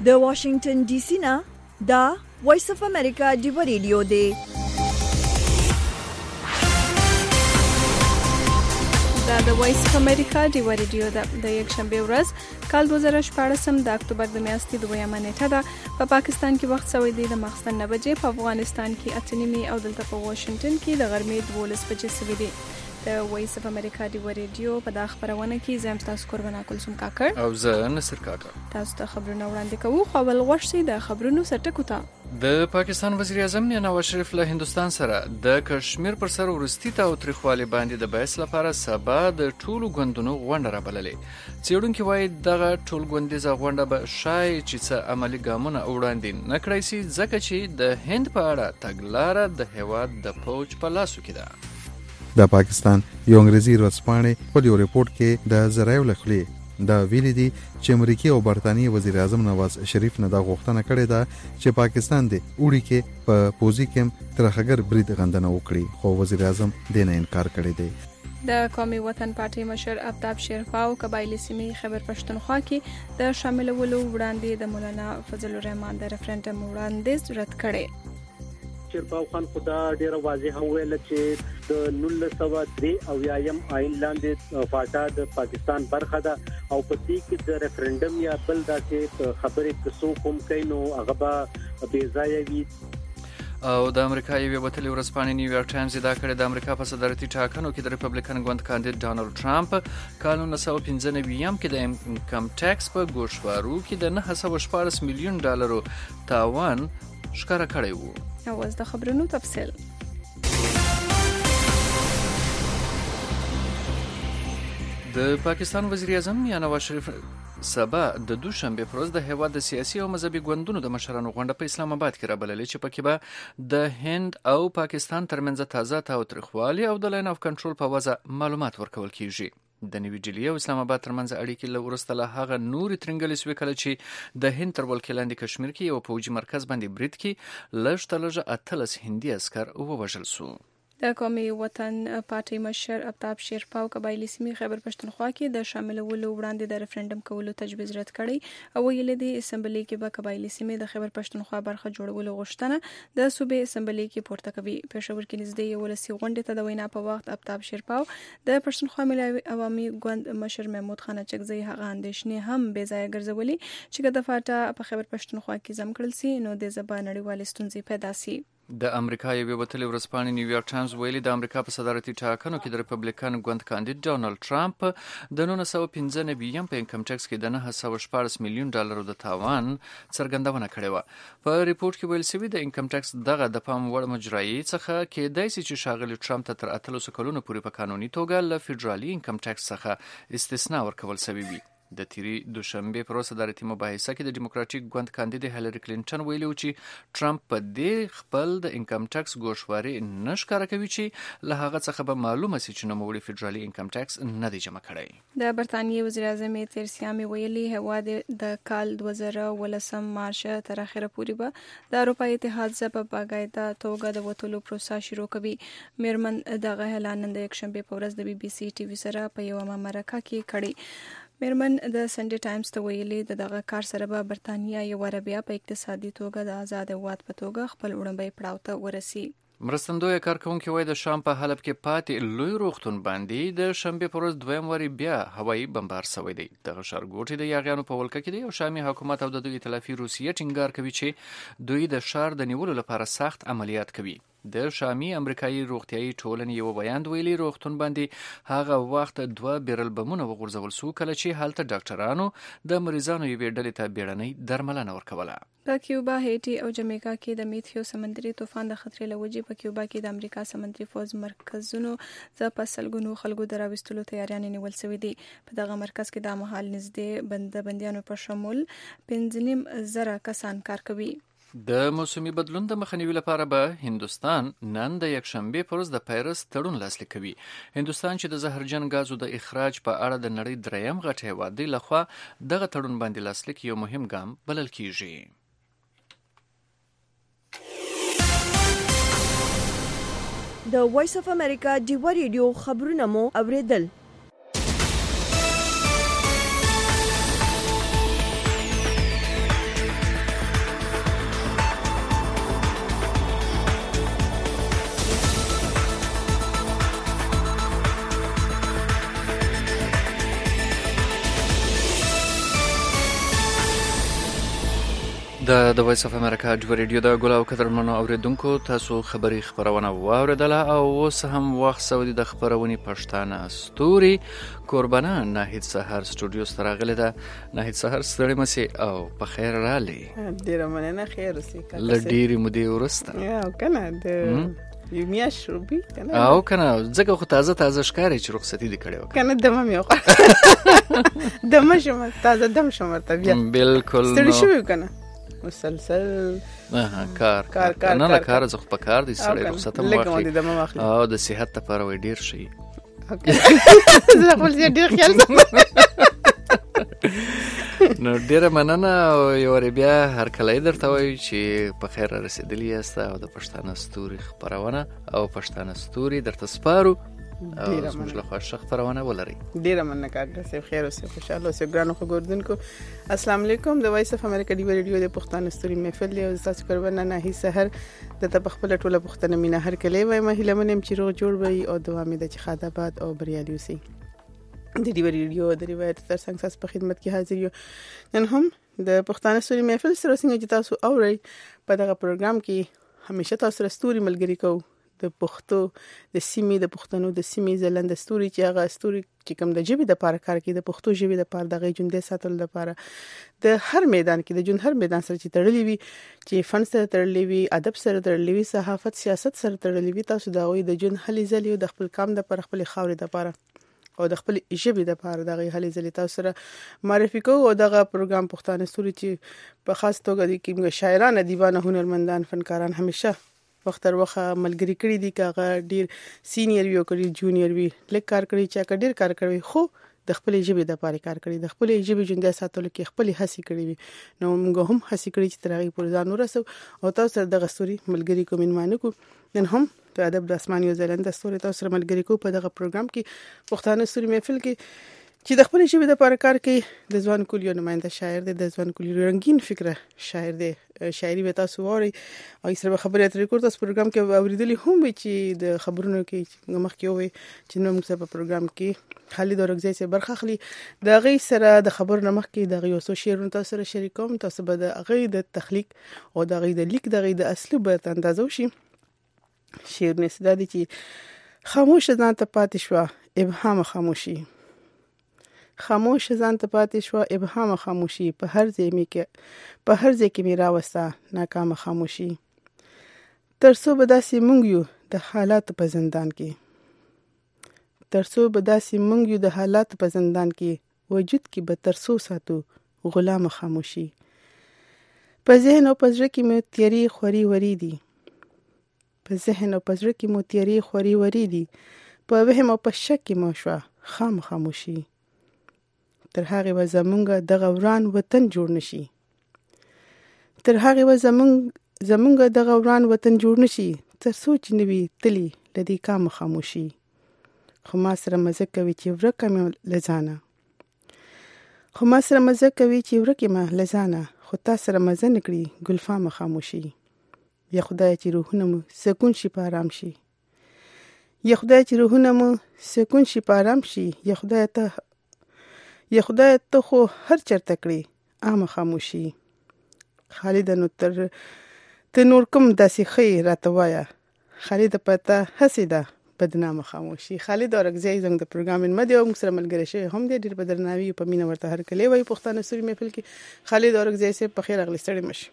د واشنگټن ډي سي نه دا وایس اف امریکا ډیو ریډیو دی. دا د وایس اف امریکا ډیو ریډیو د یک شنبه ورځ کال 2014 د اکتوبر د میاشتې 2 نیټه ده. په پاکستان کې وخت سوی دی د ماخستن 9 بجې، په افغانستان کې 8:30 او دلته په واشنگټن کې د غرمې 12 بجې سوي دي. د وایس اف امریکا ډیو ریډیو په دا خبرونه کې زم تاسو قربانا کلثوم کاکړ او زه نصر کاکړ تاسو ته خبرونه وړاندې کوو. خو ول غوښتي د خبرونو سرټکو ته د پاکستان وزیر اعظم نواز شریف له هندستان سره د کشمیر پر سر ورستی تاوتریخوالي باندې د بحث لپاره سبا د ټولو ګوندونو غونډه رابللې. څېړونکي وایي دغه ټول ګوندیزه غونډه به شای چې څه عملی ګامونه وړاندې نه کړای شي، ځکه چې د هند په اړه تګلاره د هیواد د فوج په لاسو کې ده. د پاکستان یو انګریزي ورځپاڼې په یو ریپورت کې د زرایو لخلې دا ویلي دي چې امریکای او برتانیې وزیر اعظم نواز شریف نه دا غوښتنه کړې ده چې پاکستان د اوړي کې په پوزي کې ترخګر برید غندنه وکړي، خو وزیر اعظم دې نه انکار کړی دی. د قومي وطن پارټي مشر آفتاب شیرپاو قبایلی سیمې خیبر پښتونخوا کې د شاملولو وړاندې د مولانا فضل الرحمن د ریفرندم وړاندیز رد کړي. شیرپاو خان خدا ډیره واضح ویل چې د 1903 آئین لاندې فاټا د پاکستان برخه ده او په دې کې د ریفرندم یا بل داسې خبرې کسو کوم کینو هغه به بې ځای وي. او د امریکا یوه وتلې ورځپاڼې نیویارک ټایمز دا کړی د امریکا په صدارتي ټاکنو کې د ریپبلیکن ګوند کاندید ډانلډ ټرمپ کال 1995 کې د انکم ټیکس په ګوشوارو کې د 914 میلیون ډالرو تاوان ښکاره کړی وو. او د خبرونو تفصیل د پاکستان وزیر اعظم نواز شریف سبا د دوشنبه پر ورځ د هیواد د سیاسي او مذهبي ګوندونو د مشرانو غونډه په اسلام آباد کې رابللې چې پکې به د هند او پاکستان ترمنځ تازه تاوتریخوالي او د لاین اف کنټرول په وجه معلومات ورکول کیږي. د نوی ډیلی او اسلام آباد ترمنځ اړیکې له وروسته له هغه نورې ترنګلې شوې کله چې د هند تر ولکې لاندې کشمیر کې یو پوځي مرکز باندې برید کې لږ تر لږه 18 هندي عسکر ووژل شو. د قومي وطن پارټي مشر آفتاب شیرپاو قبایلی سیمې خیبر پښتونخوا کې د شاملولو وړاندې د ریفرندم کولو تجویز رد کړی او ویل دي اسمبلی کې به قبایلی سیمې د خیبر پښتونخوا برخه جوړولو غوښتنه د صوبې اسمبلی کې پورته کوي. پېښور کې نږدې 11 غونډې ته د وینا په وخت آفتاب شیرپاو د پښتونخوا ملي عوامي ګوند مشر محمود خان اچکزی هغه اندېښنې هم بې ځایه ګرځولې چې د فاټا په خیبر پښتونخوا کې زم کړل سي نو د زبا نړیوالې ستونزې پیدا سي. د امریکا یوه وتلې ورځپاڼې نیویارک ټایمز ویلي د امریکا په صدارتي ټاکنو کې د ریپبلیکن ګوند کاندید ډانلډ ټرمپ د 1995 په انکم ټیکس کې د 914 میلیون ډالرو د تاوان څرګندونه کړې وه. په ریپورت کې ویل شوي د انکم ټیکس دغه د پام وړ مجرایي څخه کېدای شي چې ښاغلي ټرمپ ته تر 18 کلونو پورې په قانوني توګه له فدرالي انکم ټیکس څخه استثنا ورکول شوی وي. د تیری دوشنبه پر ورځ صدارتي مباحثه کې د ډیموکراټیک ګوند کاندید هیلری کلینټن ویلي و چې ټرمپ په دې خپل د انکم ټیکس ګوښواري نه ښکاره کوي چې له هغه څخه به معلومه شي چې نوموړي فدرالي انکم ټیکس نه دی جمع کړی. د برتانیې وزیر اعظم تیرسیا مې ویلي هیواد د کال 2019 مارچ تر اخره پورې به د اروپا اتحاد څخه په باقاعده توګه د وټولو پروسه شروع کوي. میرمن دغه اعلان د یک شنبه په ورځ د بي بي سي ټي وي سره په یو مرکه کې کړی. میرمن د سنډي ټایمز ته ویلي دغه کار سره به برتانیا یو بیا په اقتصادي توګه د آزاد هیواد په توګه خپل وړاندې پړاو ته ورسي. مرستندوی کارکونکي وایي د شام په حلب کې پاتې لوی روغتون باندې د شنبه پر ورځ دویم واري بیا هوایي بمبار شوی دی. دغه ښارګوټي د یاغیانو په ولکه کې دی او شامي حکومت او د دوی ائتلافي روسیې ټینګار کوي چې دوی د ښار د نیولو لپاره سخت عملیات کوي. د شامي امریکایي روغتیايي ټولنې یو بیان ویلي روغتون باندې هغه وخت 2 بیرل بمونه وغورځول شو کله چې هلته ډاکټرانو د مریضانو یوې ډلې ته بیړنۍ درملنه ورکوله. په کیوبا، هیټي او جمیکا کې د میتیو سمندري طوفان د خطرې له وجې په کیوبا کې د امریکا سمندري فوز مرکزونو څخه په سلګونو خلکو د راوستلو تیاریانې نیول شوې دي. په دغه مرکز کې د مهال نږدې بندیانو په شمول 5,500 کسان کار کوي. د موسمي بدلون د مخنیوي لپاره به هندوستان نن د یکشنبه پر ورځ د پیرس تړون لاسلیک کوي. هندوستان چې د زهرجن غازو د اخراج په اړه د نړۍ دریم غټ هیواد دی لخوا دغه تړون باندې لاسلیک یو مهم ګام بلل کیږي. د وایس اف امریکا ډیو ریډیو خبرونه مو اوریدل. د وایس اف امریکا ډیو ریډیو د ګل او قدرمنو اوریدونکو تاسو خبري خبرونه واوریدله او اوس هم وخت سعودي د خبرونې پښتانه استوري قربانه ناهید سحر سټوډیو سره غلې ده. ناهید سحر ستړي مسي او په خیر رالي. ډیره مننه. خیر اوسې لډيري مودې ورسته یا کنه د یو میاش روبي کنه او کنه ځکه خو تازه ښکاري چې رخصتي دي کړې وکړه کنه دمه مې دمه شم تازه دم شم طبيعت بالکل ستړي شو کنه مسلسل کار نه کار زخ په کار دي سړی رخصت هم واخلي او د صحت لپاره وي ډیر شي زه خپل ډیر خیال نو ډیره مننه او یو بیا هر کله درته وایي چې په خیر رسیدلی یاست او د پښتانه ستوري خبرونه او پښتانه ستوري درته سپارو او زموږ له خوا خبرونه ولري. ډیره مننه کاږه سه خیر اوسه خوشاله اوسه ګرانو خبردونکو. السلام علیکم. د وایس اف امریکا ډیو ریډیو د پښتانه ستوري محفل او تاسو قربانه نه هي سحر د خپل ټوله پښتنه مینا هر کله وای ما هله منم چې روغ جوړ وي او دوام د چې خدابات او بریالي اوسي. د ډیو ریډیو د روایت تر څنګ تاسو په خدمت کې حاضر یو. نن هم د پښتانه ستوري محفل سره څنګه چې تاسو اورئ په دغه پروګرام کې همیشه تاسو سره ستوري ملګری کوو د پښتو د سیمې د پښتنو د سیمې زلند ستوري چې هغه ستوري چې کوم د ژبې د پاره کار کوي د پښتو ژبې د پاره دغه ژوندې ساتل لپاره د هر میدان کې د ژوند هر میدان سره چې تړلې وي چې فن سره تړلې وي ادب سره تړلې وي صحافت سیاست سره تړلې وي تاسو دا وي د ژوند هلي ځلې د خپل کام د پر خپل خاورې د پاره او د خپل ژبې د پاره دغه هلي ځلې تاسو سره معرفي کوو او دغه پروګرام پښتانه ستوري چې په خاص توګه د کوم شاعران ادیبان هنرمندان فنکاران همیشه وخت تر وخت ملګری کړی دي کاغه ډیر سینیئر وی او کړی جونیئر وی لیک کار کړی چې ډیر کار کوي خو د خپل ژبې د پاره کار کړی د خپل ژبې ژوندۍ ساتلو کې خپل هڅې کړې وي نو موږ هم هڅې کړې چې ترغه پر ځان ورسو او تاسو سره د غستوري ملګری کوم منمانه کو نن هم په ادب د اسمان یو زلند ستوري تاسو سره ملګری کو په دغه پروګرام کې پښتانه ستوري محفل کې چې د خپل ژبې د پاره کار کوي د ځوان کلیو نماینده شاعر دی د ځوان کلیو رنگین فکره شاعر دی شاعري به تاسو ووري او سره خبرې اترې کوو تاسو پروګرام کې اوریدلی هم چې د خبرونو کې مخکې وي چې نو موږ په پروګرام کې خالد اورګزی سره برخه اخلي د غي سره د خبرونو مخکې د غي اوسو شعرونو تاسو سره شریکوم تاسو به د غي د تخلیق او د غي د لیک د غي د اصلي به اندازو شي شعر نسدا دي چې خاموش ځان ته پاتې شو ابهام خاموشي خاموش ځان ته پاتې شو ابهام خاموشي په هر ځای کې می راوسته ناکام خاموشي ترڅو به داسې مونږ یو د حالات په زندان کې ترڅو به داسې مونږ یو د حالات په زندان کې وجود کې به ترڅو ساتو غلام خاموشي په ذهن او پزړه کې مې تیری خوري وری دي په ذهن او پزړه کې مو تیری خوري وری دي په وهم او په شک کې مو شو خاموشي تر هغه و زمونږ د غوران وطن جوړ نشي تر هغه و زمونږ د غوران وطن جوړ نشي تر سوچ نوي تلی لدی کام خاموشي خو ما سره مزه کوي چې ورکه مې لزانه خو ما سره مزه کوي چې ورکه مې لزانه خو تاسو سره مزه نکړي ګلفام خاموشي یا خدای چې روحونه مو سکون شي په آرام شي یا خدای چې روحونه مو سکون شي په آرام شي یا خدای ته خو هر چرته کړی عام خاموشي خالد نو ته نور کوم داسې خیر راتوایا خالد پته حسیده بدنامه خاموشي خالد اورګزی زنګ د پروګرام ان مده موږ سره ملګری شي هم دې ډیر بدرناوي په مینه ورته هر کله وای پښتانه ستوري محفل کې خالد اورګزی سه په خیر اغلی ستړي مش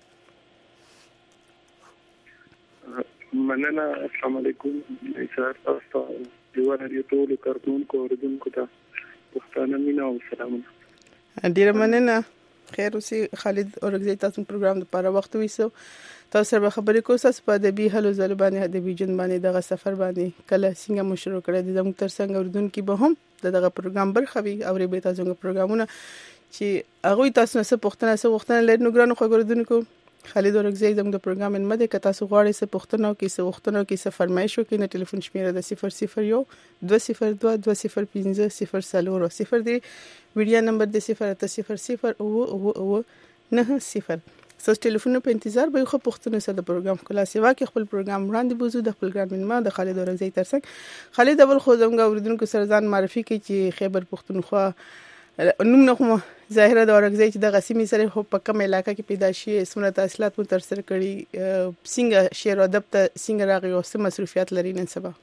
مننه. السلام علیکم. تاسو ډیوه ریډیو ټول کارکونکو اوریدونکو ته پښتانه مینا او سلامونه. ډیر مننه. خیر اوسې خالد اورګزی تاسو پروګرام لپاره وخت ویسو تاسو سره خبرې کوو تاسو په ادبي هلو ځل باندې ادبي جن باندې دغه سفر باندې کله څنګه مشرو کړی د زموږ تر څنګه اوریدونکو به هم دغه پروګرام برخه وي او به تاسو غو پروګرامونه چې هغه تاسو نه څه پښتنه لري نو ګرانو خو اوریدونکو خالد اورګزی زموږ د پروګرام ان مده که تاسو غواړئ څه پښتنه کې څه وختونه کې څه فرمایش وکړئ نو ټلیفون شمیره د 001 202 205 0 دی ویډیو نمبر د 080 او 90 سوس ټلیفون په انتظار به خو پښتنه سره د پروګرام کلا سیوا کې خپل پروګرام وړاندې بوزو د خپل ګرامین ما د خالد اورګزی ترڅنګ خالد اول خو زموږ اوریدونکو سره ځان معرفي کوي چې خیبر پښتونخوا نوم نه کوم ظاهره د اورګزی چې د غسیمي سره هو په کوم علاقې کې پیدا شي سمونه تحصیلات مو تر سره کړي څنګه شعر او ادب ته څنګه راغی او څه مصروفیات لري نن سبا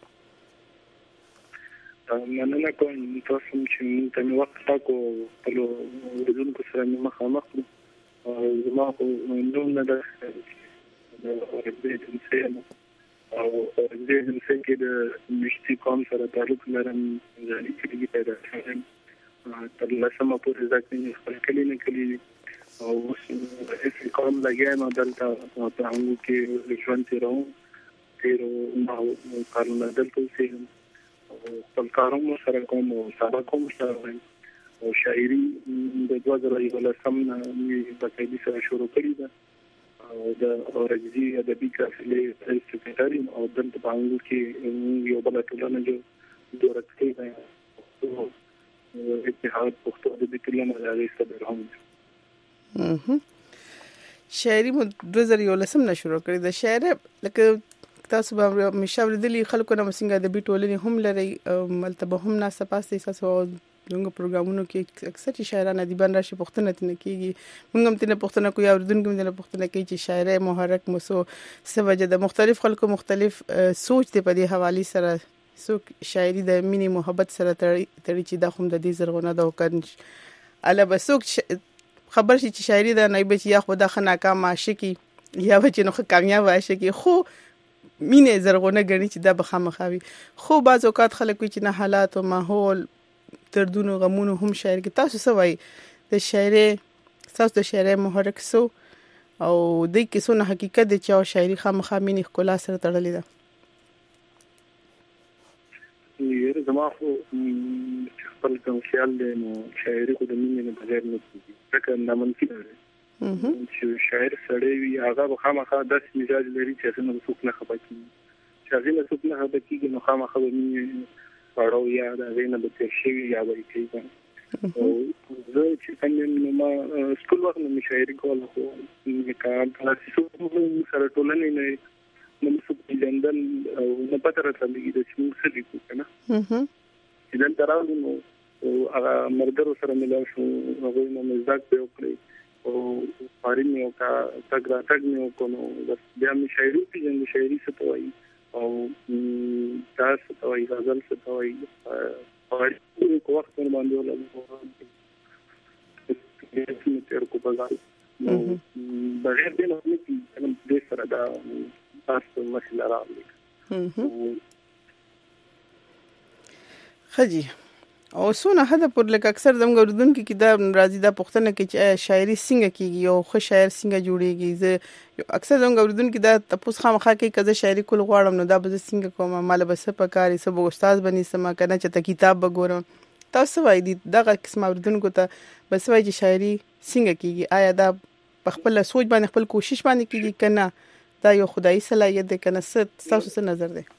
مننه کوم تاسو چې ته مې وخت تاکو په ورزونکو سره مې مخامخ او زما نوم نه ده اورګزی د سیمه او اورګزی د سیمه کې د مشتي قوم سره تعلق لرم ځاني کې پیدا شوم تر لسمه پورې ځکه خپل کلی نه کلی او هیڅ کوم لګیا نه دلته په هغه کې ژوند تیرو نو کارونه دلته سیم خپل کارونه سره کوم او سبا کوم سره او شاعري د 2011 نه باقاعده سره شروع کړی ده او د اورګزی ادبي کافلې سکرټری او دلته په هغه کې یو بل ټولنه جو دورکې ده اتحاد پښتو د کلمه راغی ستبرهم شاعري مو 2011 نه شروع کړی د شاعر لکه تاسو به مشاور دلی خلکو نه مسنګ د بیټولنی هم لري ملتبه هم نه سپاسته تاسو دغه پروګرامونو کې اکثر شاعران ادیبان راشي پښتنه تنه کیږي موږ هم تنه پښتنه کوی اوردونکو تنه پښتنه کوي چې شاعر محرک مسو سوجه د مختلف خلکو مختلف سوچ ته په دې حواله سره څوک شاعري د مینې محبت سره تړي چې دا هم د دې زرغونه د وکنج الا بسوک خبر شي چې شاعري د نه به یا خو د ناکام عاشقي یا به چې نو کامیاب عاشقي خو مینې زرغونه غني چې دا بخامخاوي خو بعض اوقات خلک چې نه حالات او ماحول دردونو غمونو هم شاعر کې تاسو سوای د شاعري تاسو د شاعري محرک سو او د کیسو نه حقیقت د چا شاعري خامخا مینې خلا سره تړلې ده یره زما خو خپل کوم خیال دی نو شاعري خو د مینې نه بغیر نه کیږي ځکه ناممکن دی چې شاعر سړی وي هغه به خامخا داسې مزاج لري چې څنګه به څوک نه خپه کیږي چې هغه نه څوک نه خپه کیږي نو خامخا به مینې پاړو یا د هغه نه به تیر شي یا به کیږي او زه چې څنګه ما سکول وخت نه شاعري کوله خو کار کلاسي سره ټولنې نه نو څه جندل او نه پته راځي د څه څه دي کنه چې نن تراو نو هغه مرګرو سره ملاو شو هغه نو مزاج په وکړي او پاره مې او کا تګ مې وکړو بس بیا مې شاعري پیژنې شاعري څه ته وایي او تاسو ته وایي غزل څه ته وایي پاره کو وخت باندې ولګو چې تیر کو بازار نو بغیر دې نه کې دې سره دا تاسو مسله راغلی خجی او سونه هدا پر لکه اکثر زموږ اردوونکو کې دا راځي دا پوښتنه کوي چې شاعري څنګه کیږي او خو شاعر څنګه جوړیږي زه اکثر زموږ اردوونکو دا تاسو خامخا کوي کزه شاعري کول غواړم نو دا به څنګه کوم مال به څه پکاري څه به استاد بني سم کنه چې ته کتاب وګورم تاسو وایي دغه قسم اردوونکو ته بس وایي چې شاعري څنګه کیږي آیا دا په خپل سوچ باندې خپل کوشش باندې کیږي کنه دا یو خدایي صلاحیت ده کنه تاسو څه نظر ده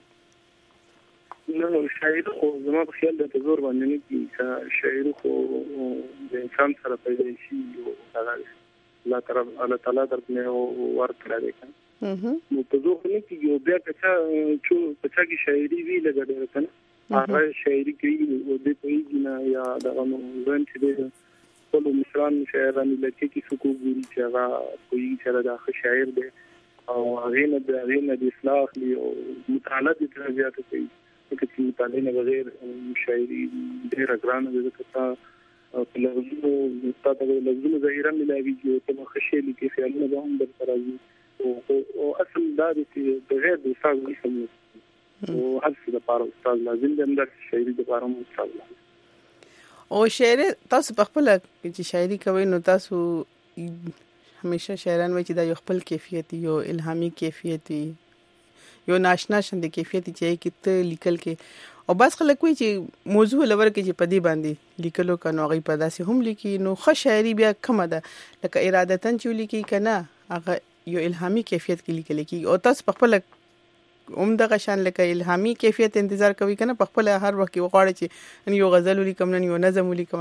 نو شاعر خو زما په خیال د تزور باندې نه کی شاعر خو د انسان سره پیدا شي او هغه الله تعالی درنه ورکړل دی نو تزور نه کیږي او بیا چې کې شاعري وی لګړل کنه هغه شاعري کوي او د پیږي نه یا د نو ځان چې د ټول مصران شاعرانو لکه کی سکو ګوري چې هغه کوي چې دا شاعر دی او هغه نه د اصلاح لی او مطالعه د درجات کوي چې مطالعه نه بغیر شاعري ډېر ګرانه ده چې په لږونو ستاسو د لږونو ظاهرا ملایوي چې په خشې لیکي خیالونه به هم در راځي او اصل دا چې بغیر د استاد نشم او هڅه د پاره استاد لازم دی د شاعري د پاره مو استاد او شاعر تاسو په خپل چې شاعري کوي نو تاسو همیشه شاعران وایي چې دا یو خپل کیفیت یو الهامي کیفیت یو ناشنا شند کیفیت چې کې ته لیکل کې او بس خلک وایي چې موضوع لور کې چې پدی باندې لیکلو کنو غي په داسې هم لیکي نو خو شاعري بیا کومه ده لکه ارادتن چې لیکي کنه هغه یو الهامي کیفیت کې لیکل کې او تاسو په خپل عمده شان لکه الهامي کیفیت انتظار کوي کنه په خپل هر وخت وغواړي چې یو غزل لیکم نه یو نظم لیکم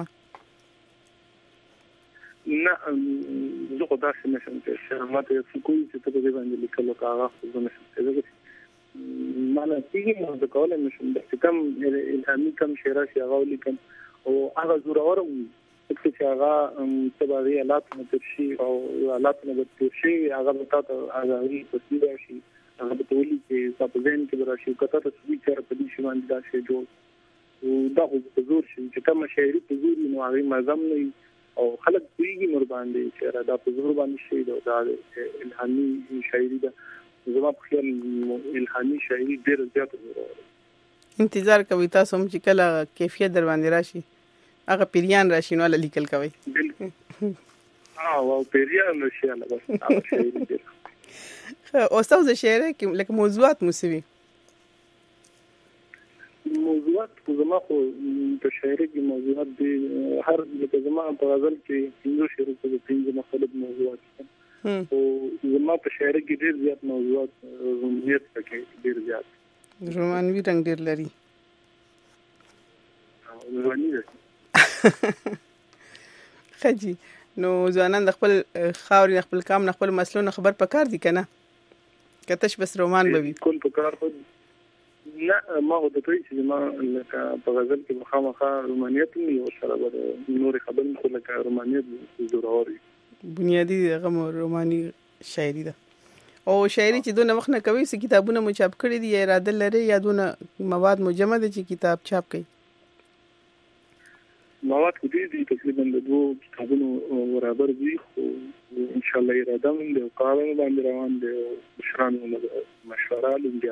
نه زه خو داسې نشم چې ماته څه کوی چې ته به باندې لیکلو کاغه خو نه شم مانا کیږي نو د کولم نشم د کم الهامي کم شعر شي غوړي کم او هغه زورور چې هغه تبعي حالات مترشي او حالات مترشي هغه ته هغه تصویر شي هغه په ټولي کې تاسو ځین کې راشي کته ته سوي چر په دې شی باندې دا شی جوړ او دا په زور شي چې کوم شاعري په زور نو هغه مزم نه او خلک دویږي نور باندې چې دا په زور باندې شي دا الهامي شاعري دا زما په خیال الهامي شاعري ډېر زیات انتظار کوي تاسو هم چې کله کیفیت در باندې راشي هغه پیریان راشي نو لیکل کوي او پیریان راشي نه بس هغه شاعري ډېر او تاسو شعر کې لکه موضوعات موسوي موضوعات زما خو په شاعري کې موضوعات دي هر لکه زما په غزل کې څنګه شعر په پنځه مختلف موضوعات او زما په شاعري کې ډېر زیات موضوعات رومانیت پکې ډېر زیات رومانوي رنگ ډېر لري خجی نو ځوانان د خپل خاوري خپل کام نه خپل مسلو خبر پکار دي کنه کتهش بس رومان بوي کول پکار خو نه ما هو د دوی چې ما لکه په غزل کې مخامخه رومانیت نه او سره د نور خبرې خو لکه رومانیت ضروري بنیادی هغه روماني شاعري ده او شاعري چې دونه وخت نه کوي چې کتابونه مو چاپ کړي دي اراده لري یا دونه مواد مجمع دي چې کتاب چاپ کړي مواد دي تقریبا د دوه کتابونو برابر دي خو ان شاء الله اراده من د قانون باندې روان دي مشرانو مشوره لږه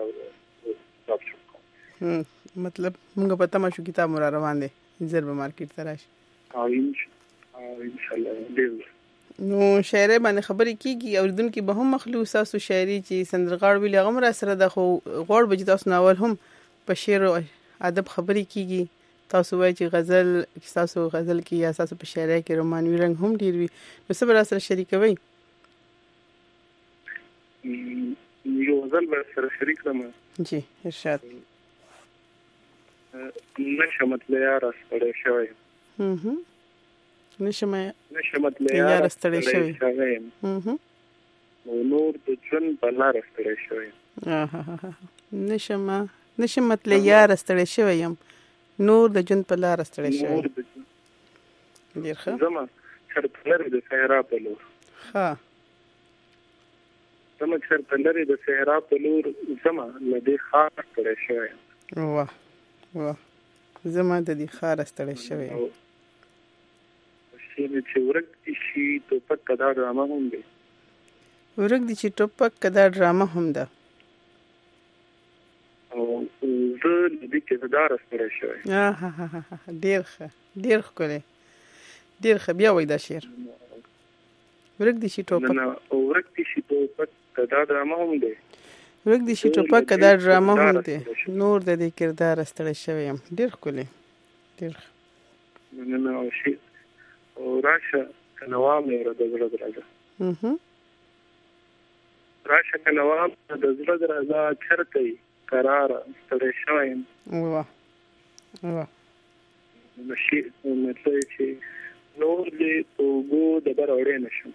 مطلب موږ پته ما شو کتاب مر روان دي ضرب مارکیټ تراشي او ان شاء الله ډیر نو شاعر باندې خبرې کیږي اوردونکو به هم مخلوص تاسو شاعري چې سندرغاړ ویل غم را سره د خو غوړ بج تاسو ناول هم په شعر او ادب خبرې کیږي تاسو وایي چې غزل تاسو غزل کې یا تاسو په شاعري کې رومانوي رنگ هم ډیر وي نو څه بل سره شریکوي یو غزل به سره شریک کړم جی ارشاد نشمت لیار استړی شوی نشمت لیار استړی شوی نور د ژوند په لار استړی شوی نشمت لیار استړی شوی يم نور د ژوند په لار استړی شوی ډیر ښه زما چرته لري د صحرا په لور ها زما چرته لري د صحرا په لور زما لدې خار استړی شوی واه واه زما د دې خار استړی شوی چې ورک شي ټوپک کدا ډرامه هم دی ورک دي چې ټوپک کدا ډرامه هم ده او زه دې کې زدار استړی شوی ډیر ښه ډیر ښکلی ډیر ښه بیا وای دا شعر ورک دي چې ټوپک ورک دي چې ټوپک کدا ډرامه هم دی ورک دي چې ټوپک کدا ډرامه هم دی نور د دې کردار استړی شوی یم ډیر ښکلی ډیر نه او شي او راشه کنوام یې د زړه درازه راشه کنوام د زړه درازه چرته قرار ستړی شوی واه واه مشي مطلب چې نور دې وګو د بر اورې نشم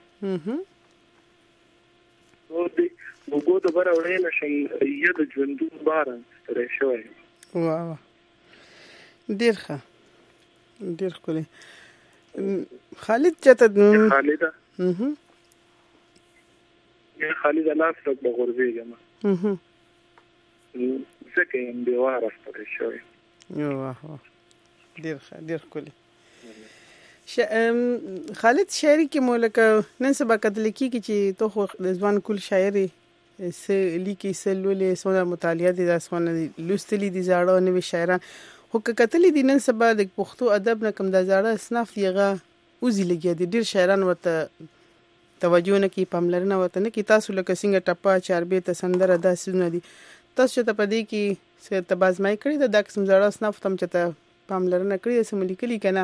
نور دې وګو د بر اورې نشم یاد ژوندو بار ستړی شوی واه ډیر ښه ډیر ښکلی خالد چته خالد یا خالد لاس رب غربېږم ځکه یم دیوار استړی شوی واه ډیر ښکلی خالد شاعري کې مولکه نن سبا کتل کیږي چې تو خو د ځوان کول شاعري سه لیکي سلولې سونه مطالعه دي داسونه لوستلې دي زاړه نوې شاعران خو کتلې دي نن سبا د پښتو ادب نه کم د زاړه اصناف دیغه اوزي لګي دي ډیر شاعران ورته توجه نه کوي پاملرنه ورته نه کوي تاسو لکه څنګه ټپه چاربې ته سندره داسې نه دي تاسو ته پدې کې څه تبازمای کړی د قسم زاړه اصناف تم چته پاملرنه کړی سم لیکلي کنه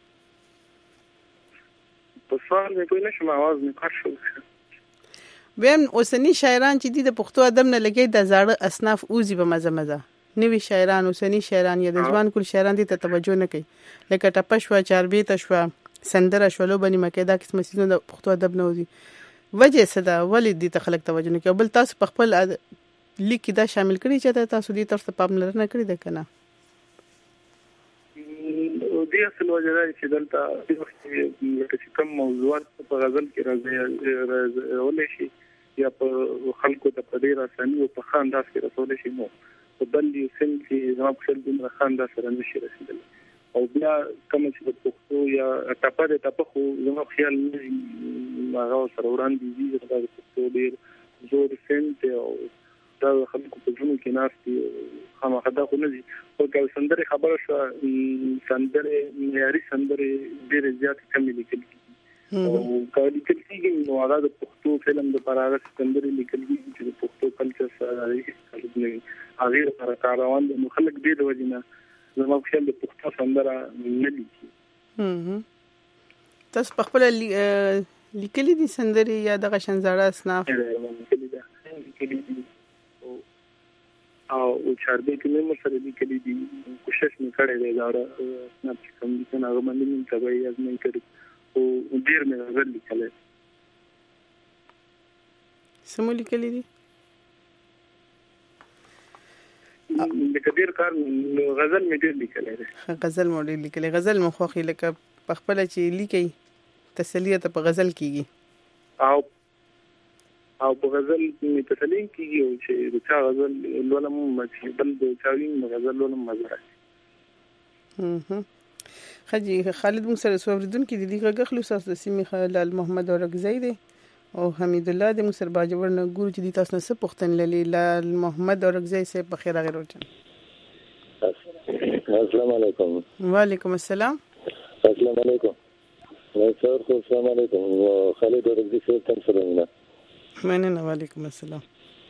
په سوال مې کوی نشم आवाज مې کار شو ویم اوسنی شاعران چې دي د پښتو ادب نه لګي د زاړه اصناف اوزي په مزه نوی شاعران اوسنی شاعران یا د ځوان کول شاعران دي ته توجه نه کوي لکه ټپه شو چاربې ته شو سندره شولو بني مکه دا قسم سيزونه د پښتو ادب نه وځي وجه صدا ولې دي ته خلک توجه نه کوي بل تاسو په خپل لیک دا شامل کړی چې تاسو دې تاسو په پاملرنه کړی ده کنه دې اصل وجه دا چې دلته د وخت چې کوم موضوعات په غزل کې راځي ولې شي یا په خلکو ته په ډیر اساني او په خانداس کې رسول شي نو په بل یو سن چې زما په خل د خانداس سره نشي رسیدلی او بیا کوم چې د پښتو یا ټاپه خو زما خیال نه هغه سره وړاندې دي چې د پښتو ډیر زور سنت او دا خلکو په ژوند کې ناشتي خامخا دا خو نه دي او که سندره خبره شو سندره معیاري سندره ډیر زیات کمی لیکل او کله کېږي نو هغه د پښتو فلم د پراغه سندره لیکل کېږي چې د پښتو کلچر سره اړیکه هغه سره کاروان د خلک ډیر وجنه زما په خیال د پښتو سندره نه لیکي تاسو په خپل لیکلي دي سندري یا د غشنزاړه اسناف لیکلي دي او چاربې کې مې سره لیکلي دي کوشش مې کړې ده دا اسناف کوم دي چې هغه باندې مې تبعي ازمې کړې او ډیر مې غزل لیکلې سمو لیکلي دي د کبیر کار غزل مې ډېر لیکلې غزل مې ډېر لیکلې غزل مې خوښي لکه په خپل چې لیکي تسلیه ته په غزل کیږي او په غزل مې تسلیه کیږي او چې د چا غزل لولم مې بل د چاوین غزل لولم مزه خجی خالد موږ سره سوریدون کې د دې غږ خلاص د سیمې خلال محمد اورګزی دی او حمید الله د مصر باجوړ نه ګورو چې د تاسو نه څه پوښتنه لري لال محمد اورګزی سه په خیر غیر ورته السلام علیکم وعلیکم السلام السلام علیکم السلام علیکم خالد اورګزی سه تاسو سره مننه وعلیکم السلام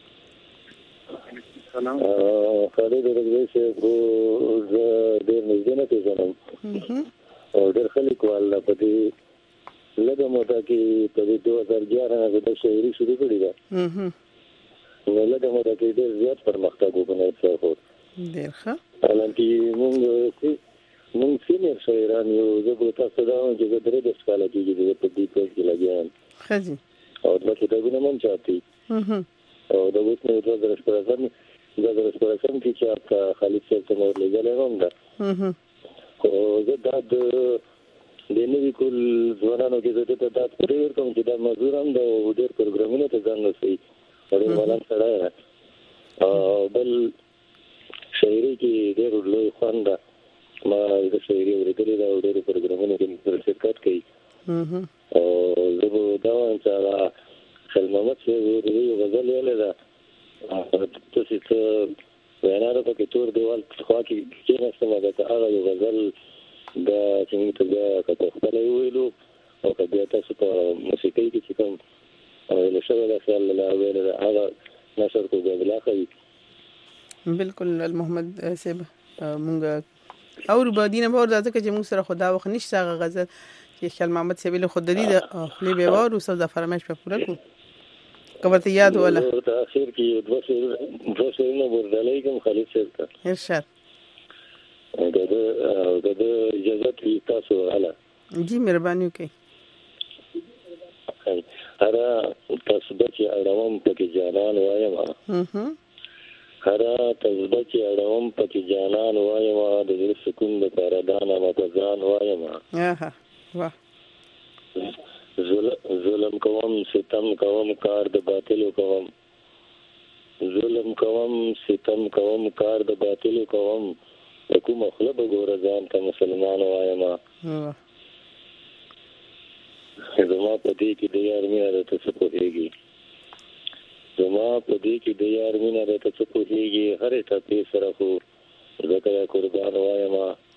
سلام خالد اورګزی سه ډېر نږدې نه پیژنم او ډېر خلک والله په دې لږه موده کې په 2011 کې د شاعري شروع کړې ده نو لږه موده کې ډېر زیات پرمختګ وکړی څه ډېر ښه حالانکه موږ سینیر شاعران یو زه به تاسو دا وایم چې 3 کاله کېږي په دې پروژه کې لګیا یم ښه جي او دا کتابونه مونږ چاپي او دا اوس نو 2013 کې چې آپ خالد صاحب ته مور لګلې وم دا او زه دا د نوې کول ځوانانو کې زه ته دا پرېور کوم چې دا مزدور هم د ډېر پروګرامونو ته ځان نسي ډېر مالان سره بل شاعري کې ډېر لوی خوند ما د شاعري ورېدلې دا ډېر پروګرامونو کې شرکت کوي او زه به دا وایم چې خل محمد صاحب د غزل ویلې ده تاسو ته ویناره پکې تور دیوال خوا کې کېناستم دا هغه یو غزل دا چې موږ ته بیا که خپله وویلو او که بیا تاسو په موسیقۍ کې چې کوم ویلو شوی ده خیال له ویلې ده هغه نشر کو بیا بلاخوي بالکل محمد صاحب مونږ او ربادینه به ورته ځکه چې موږ سره خدا وخت نشته هغه غزل چې خیال محمد صاحب له خود دې د خپل به وارو سودا فرمایش په پوره کو کبرته یاد ولا اخر کې دوه سرونه ورډلې کوم خالد صاحب ته ارشاد د اجازه ته تاسو غواړم جی مهرباني وکړئ هر تاسو د چې اړوم پکې جانان وایم هر تاسو د چې اړوم پکې جانان وایم د دې سکون د پردان ما په ځان وایم واه ظلم کوم ستم کوم کار د باطل کوم ظلم کوم ستم کوم کار د باطل کوم کوم خپل بګور ځان ته مسلمان وایم زما په دې کې د یار مینه ته څه پوهیږي زما په دې کې د یار مینه ته څه پوهیږي هر ټپې سره خو زکه قربان وایم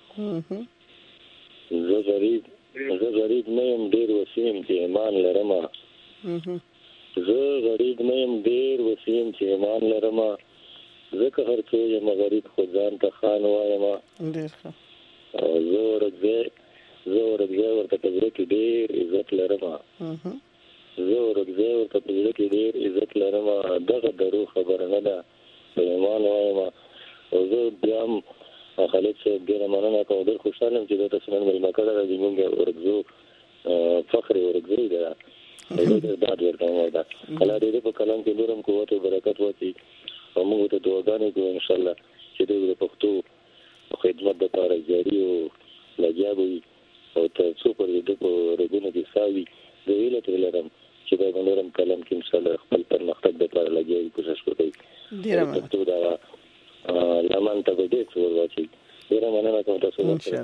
زه غریب نه یم ډیر وسیم چې ایمان لرم زه غریب نه یم ډیر وسیم چې ایمان لرم زکه هر څو یم غریب خو ځان ته خان وایم ډیر ښه زه ورځه ورته په دې کې ډیر عزت لرم زه ورځه ورته په دې کې ډیر عزت لرم دغه درو خبره نه ده ایمان وایم او زه بیا خالد صاحب ډیر مننه کوم ډیر خوشاله یم چې تاسو نن مې مکړه راځي موږ ورځو فخر ورځو دا ډېر ورته دا الله دې په کلام کې نورم قوت او برکت ورکړي او موږ ته دعاګانې کوو ان شاء الله چې دې د پښتو خدمت لپاره جاري او لګیا وي او ته څو پر دې په رګونو کې ساوي د ویلې تر لرم چې په نورم کلم کې ان شاء الله خپل پرمختګ لپاره لګیږي کوشش وکړي. ډیر مننه. لمن ته دې څور واچي. ډیر مننه کوم تاسو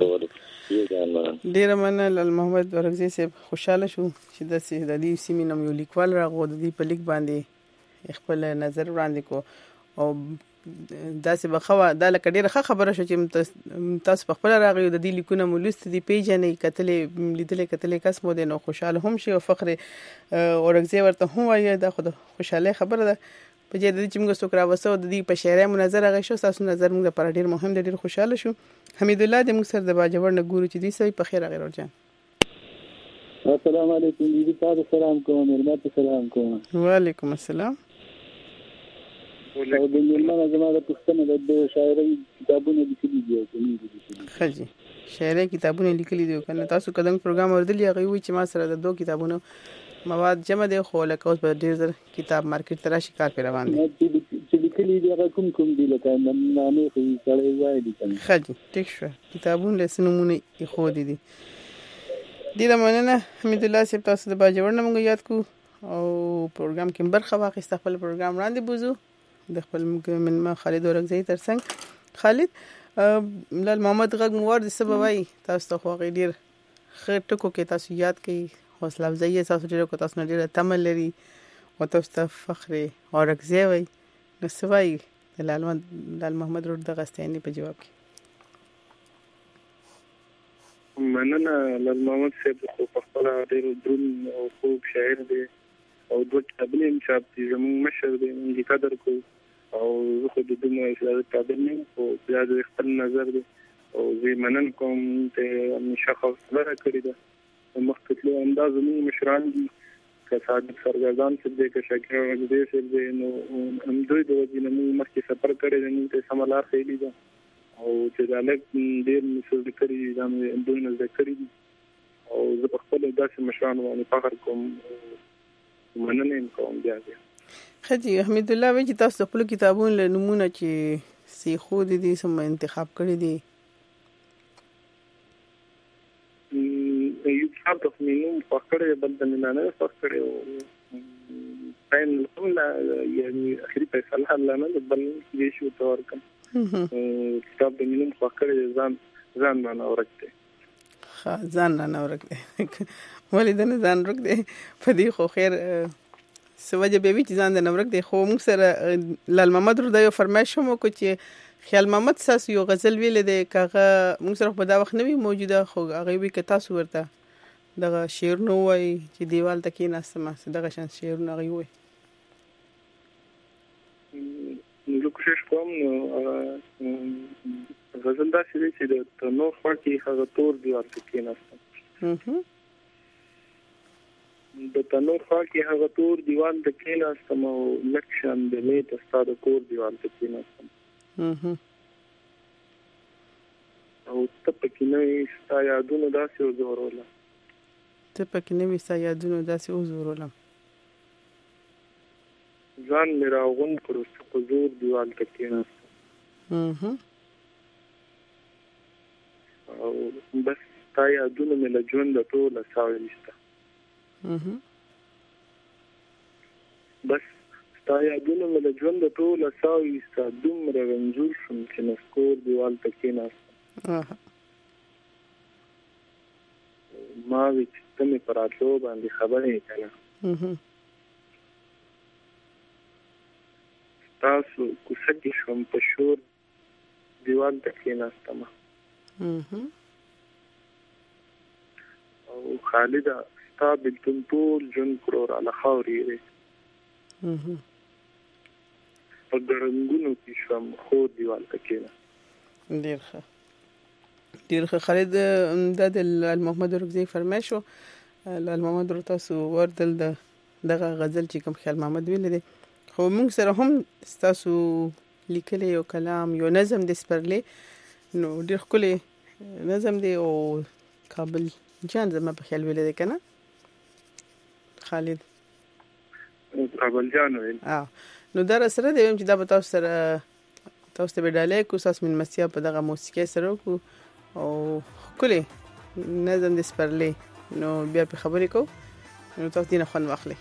ډیر مننه لال محمد ورغزي صاحب. خوشاله شو چې د دې سیمې نوم یو لیکوال راغو د دې په لیک باندې خپل نظر وړاندې کو او داسې بخوا دا لکه ډیره خبره شو چې تاسو په خپل راغلی د دې لیکونه مولست دي پیژنې لیدلې کس مو دي نو خوشاله هم شي او فخر اورغزي ورته هم وایي دا خو خوشاله خبره ده په دې چې موږ څوک راوسو د دې په شعري مناظره غشو تاسو نظر موږ لپاره ډیر مهم دی. ډیر خوشاله شو. حمید الله د موږ سره د باجوړ نه ګورو چې دې سوي په خیر غیر ورجان. السلام علیکم دې تاسو سلام کوم مرمت سلام کوم. وعلیکم السلام. او د ملمنه زموږ د پښتنو د شاعري کتابونه لیکلي دي او کومې دي خجی شاعري کتابونه لیکلي دي کنه تاسو کدن پروګرام اوردلی هغه وی چې ما سره د دوه کتابونو مواد جمع دي خو لکه اوس په ډیر زر کتاب مارکیټ ته راشي کار پر روان دي چې لیکلي دي هغه کوم دي لکه نامې خو سره وایي دي کنه خجی ټیک شو کتابونه لسنمونه خو دي ډیر مننه حمید الله صاحب تاسو د باجوړ نه مونږ یاد کو او پروګرام کې برخه واخیسته. خپل پروګرام وړاندې بوزو د خپل منما خالد اورغزي ترڅنګ. خالد لال محمد غږ موار د سبب وای تاسو ته خو ډیر خیر ټکو کې تاسو یاد کړئ حوصله افزایی تاسو ډیر کو تاسو ډیر تمل لري او تاسو ته فخر اورغزي وای نو سوای لال محمد روډ د غستانی په جواب کې مننه. لال محمد صاحب خو په خپل ډیر درون او خوب شاعر دی او دوه کتابونه چاپ دي زموږ مشر دی موږ قدر کو او زه خو د دې اصلاح قابل نه او بیا د خپل نظر دی او زه منن کوم ته همیشه حوصله کړی ده مخکې انداز موږ مشران دي که صادق سرګردان څه دې که شاکر دې څه دې نو هم دوی د وجې نه موږ مخکې سفر کړی دی نو ته سملار خېلی ده او چې دا لږ ډېر مسل کړی دا دوی نه ذکرې دي او زه په خپل داسې مشران باندې فخر کوم مننه کوم بیا خجی حمید الله وی چې تاسو خپل کتابونو له نمونه چې سی خو دي سم انتخاب کړی دي یو کتاب د مینوم فکرې بل د نه فکرې او پاین له یعنی اخري فیصله الله نه بل دې شو تور کوم کتاب د مینوم فکرې ځان نه اورکته ځان نه اورکته ولې د ځان ورک دی په دې خو خیر سوجه به وی چې ځان د نورک دی خو موږ سره لال محمد رو دا یو فرمایش مو کو چې خیال محمد ساس یو غزل ویل دی کاغه موږ سره په دا وخت نه وی موجوده خو هغه وی ک تاسو ورته دغه شعر نو وای چې دیوال تکې ناسمه دغه شان شعر نه غي وای نو کوشش کوم غزل دا چې د نو خوا کې هغه تور دیوال تکې ناسمه د تنور خوا کې هغه تور دیوال د کېناستم او لکشن د میت استاد کور دیوال د کېناستم او ته پکې نه ستا یادونه داسې وزوروله ځان مې راغون کړو چې په زور دیوال د کېناستم او بس ستا یادونه مې له ژونده ټوله ساوي نشته بس ستا یادونه مې له ژونده ټوله ساوي ستا دومره رنځور شوم چې نسکور دیوال ته کېناستم ما وی چې ته مې په راتلو باندې خبرې یې که نه ستاسو کوڅه کې شوم په شور دیوال ته کېناستمه او خالده ستا بلتون ټول ژوند کړو راله خاورې یې په ګړنګونو کې شوم خو دیوال ته کېنه ډېر ښه خالد دا د لال محمد اورغزي فرمایش و لال محمد ور تاسو وردل دغه غزل چې کوم خیال محمد ویل دي خو موږ سره هم تاسو لیکلي یو کلام یو نظم د سپرلې نو ډېر ښکلی نظم دی او کابل جان زما په خیال ویل دي کنه خالد کابل جان ویل نو دا سره دی چې دا به تاسو سره تاسو ته ډالې کو ساس من مسیا په دغه موسیقي سره کو او کله نظم د سپرلې نو بیا په خبرې کو نو تاسو دې نه خون واخلئ.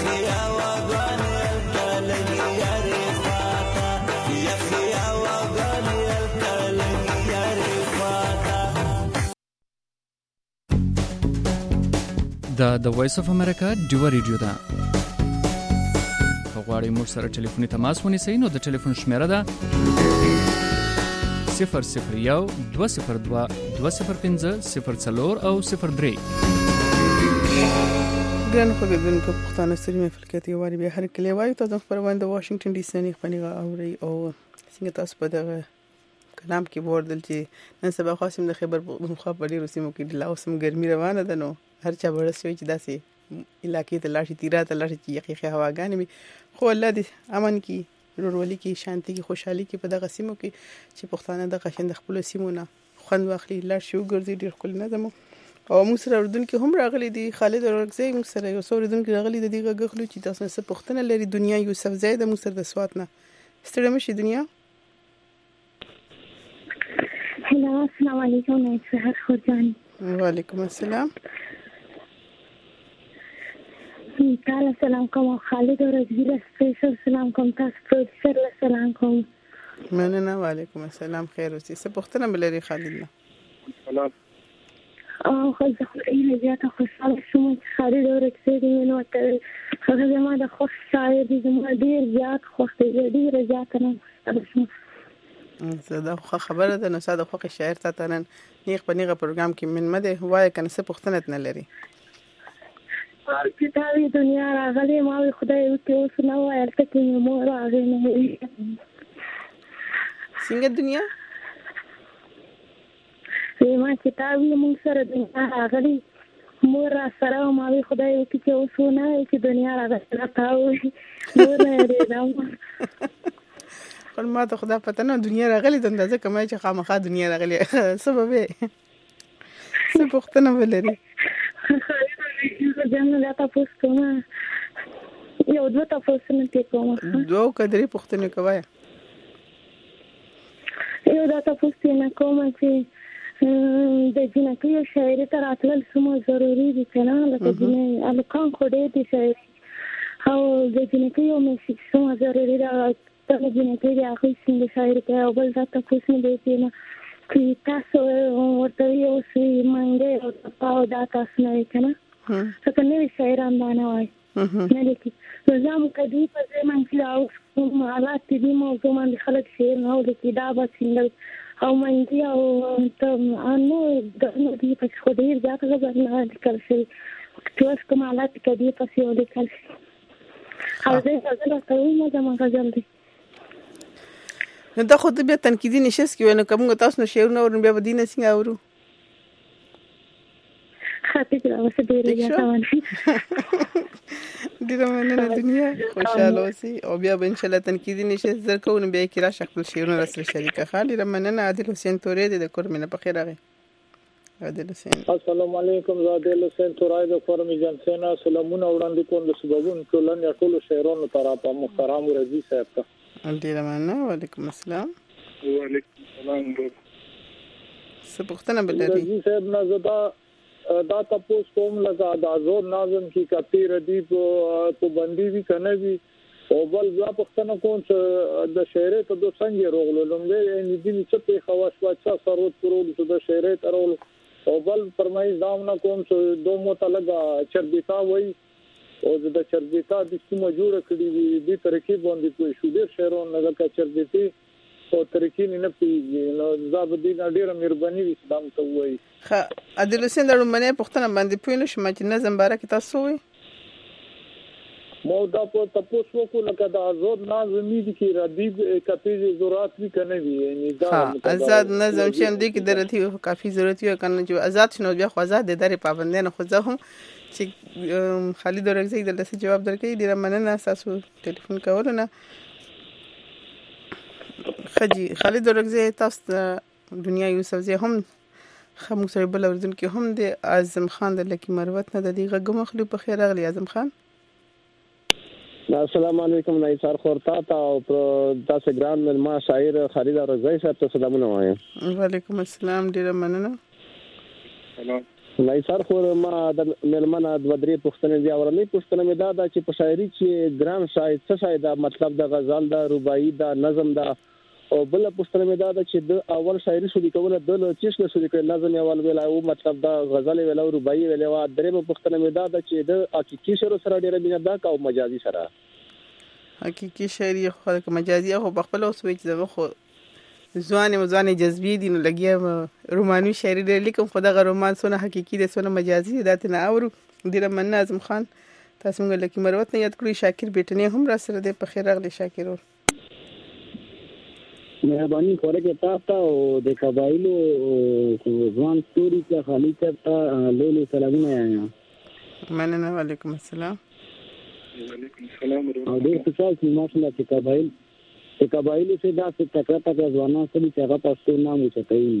Yaki awa دا د وایس اف امریکا ډیو ریډیو ده. غواړئ موږ سره ټلیفوني تماس ونیسئ نو د ټلیفون شمیره ده 001 202 205 04 او 03. ګران خوږدونکو پښتانه ستړي محفل کې تیواري به هر کلی وایي تاسو خبرونه د واشنگټن ډي سي نه خبري اوري او څنګه تاسو په دغه کلام کې وردل چې نن سبا خاصم د خبر مخابري روسي مو کې د لاوسم ګرمي روانه ده نو هر چا برسوي چې داسې علاقې ته لاشي تیرا ته لاشي چې یخي هواګانې می خو الله دې امن کې ورولي کې شانتي کې خوشحالي کې په دغه سیمو کې چې پښتانه د قشند خپل سیمونه خوند واخلي لاشي وګرځي ډیر خپل نه دمو او موږ سره اردن کې هم راغلي دي خالد ورغزي موږ سره یو څو اردن کې راغلي دي دغه غخلو چې تاسو څه پښتنه لري دنیا یوسف زید موږ سره د سوات نه ستړي مشي دنیا. هلا السلام علیکم سحر خورجان. وعلیکم السلام. تعالی سلام کوم خالد ورغزي سپیشل سلام کوم تاسو پروډوسر له سلام کوم. مننه. وعلیکم السلام. خیر اوسې څه پښتنه بلري خالد نه. سلام. خو زه خو زیاته خوشحاله شوم چې خالد ورغزي دی نو ته هغه زما د خوښ شاعر دی زما ډیر زیات خوښ دی ډیر زیات نه خوشحاله زه دا خبره ده نو ساده خوښ شاعر ته نن نیغ په نیغه پروګرام کې من مده وای کنه څه پښتنه نه لري چې دا وی دنیا راغلی ما خدای ته اوس نو ورته کې مو راغلی نه څنګه دنیا ما چې تا وی موږ سره دنیا راغلی مور را سره ما خدای ته اوس نه چې دنیا راغلی تاوي نور نه راځم خو ما ته خدا پته نه دنیا راغلی د اندازه کمای چې خامخا دنیا راغلی سبب څه پښتنه ولري جنه دا تاسو کوم یو دوه تاسو نه کوم دوه کډري پښتنه کوي یو دا تاسو نه کوم چې د جنکې شاعري تر اتل سمو ضروري دي کنه لکه جنې الکان خوده دي شاعري او د جنکې یو میسج سمو ضروري ده ته جنکې د اخی څنګه شاعري کوي او بل دا تاسو نه دی نه چې تاسو ورته یو څه مانګه او تاسو دا تاسو نه کنه څنګه نوې شاعران باندې وای نه لیکي زموږ کدی په ځمن کې او حالات دې موضوع باندې خلک شعر نو لیکي دا به څنګه او مانګي او ته انو د دې په خو دې ځکه غوښنه لیکل شي تاسو کوم حالات کدی په سیو لیکل شي او زه څنګه کوم ما غزل دي نو دا خو د بیا تنقیدي نشست کې ونه کوم تاسو نو شعرونه ورن بیا بدینه څنګه اورو خاطر اوسه ډیره یادونه ډیره مننه دنیا خوشاله اوسئ او بیا به ان شاء الله تنقیدي نشست زرکو نو بیا کې را خپل شعرونه سره شریکه خالي مننه عادل حسین تورې د کورمنه په خیر راغی عادل حسین. السلام علیکم عادل حسین تورې د کورمې جنسینا سلامونه وړاندې کوم د سببون ټولن یا ټول شعرونو طرفه محترم رضی صاحب ته ډیره مننه. وعلیکم السلام. وعلیکم السلام. څه پښتنه بلري رضی صاحب نه زدا دا تاسو کوم لگا د ازور ناظم کی کپی ردی په بندي وی کنه وی او بل ځا پښتنه کوم چې د شعر ته د څنګه روغلو لومبه ان دې چې په خواص واچا سرود پرول چې د شعر ترول او بل فرمایي دامن کوم چې دومو ته لگا چربیتا وای او د چربیتا د سیمه جوړ کړی دي ترکیب باندې په شو ډیر شعرون لگا چربیتی او ترکیب نه پیږي نو زابدین ډیره مهرباني وي سلام ته وای. ها عادل حسین درو منه پښتنه باندې پوینه شم چې نظم بارک تاسو وي مو دا په تاسو وکړه لکه د آزاد نظم دي کې ردی کپی ضرورت وی کنه وی یعنی دا آزاد نظم چې هم دي کې درته کافي ضرورت وي کنه چې آزاد شنو بیا خو آزاد د درې پابندۍ نه خو زه هم چې خالد ورغزي دلته جواب درکې ډیره مننه تاسو ټلیفون کولونه خجی خالد ورغزي تاسو دنیا یوسف زی هم خمو سره بل اردن کې هم د اعظم خان د لکی مروت نه د دغه غمخلو په خیر اغلی اعظم خان. السلام علیکم نایثار خورتا او تاسو ګران ما شاعر خالد ورغزي صاحب ته سلامونه وایم. وعلیکم السلام ډیره مننه. سلام نایثار خور ما د ملمنه د ودرې پښتنې بیا ورنې پښتنې مې دا چې په شاعري کې ګران شاعر څه شاعر دا مطلب د غزل دا رباعي دا نظم دا او بل پوښتنه مې دا ده چې د اول شاعري شو د کوله د چیش له شو د نظم اول ویلا او مطلب دا غزل ویلا او رباعي ویلا او درېمه پوښتنه مې دا ده چې د حقيقي شعر سره ډېر مینه ده او مجازي سره حقيقي شعري خو مجازي خو بخپل اوس وی چې زما خو ځواني جذبي دي نو لګیا رومانوي شاعري ډېر لیکم خو دغه رومان سونه حقيقي دي سونه مجازي دي داتنه اورو ډېر من اعظم خان تاسو موږ لکه مروت نه یاد کړی شاکر بیٹنی هم را سره د په خیر اغلی شاکر ور مهرباني کوله تاسو او د قبایلو ځوان ستوري ته خالي ته لولو سلامونه یا مننه وعلیکم السلام وعلیکم السلام او ډېر خوشاله چې ماشاءالله چې قبایلو څخه دا څه تکړه ځوانان سړي چې هغه پښتو نام وچتاي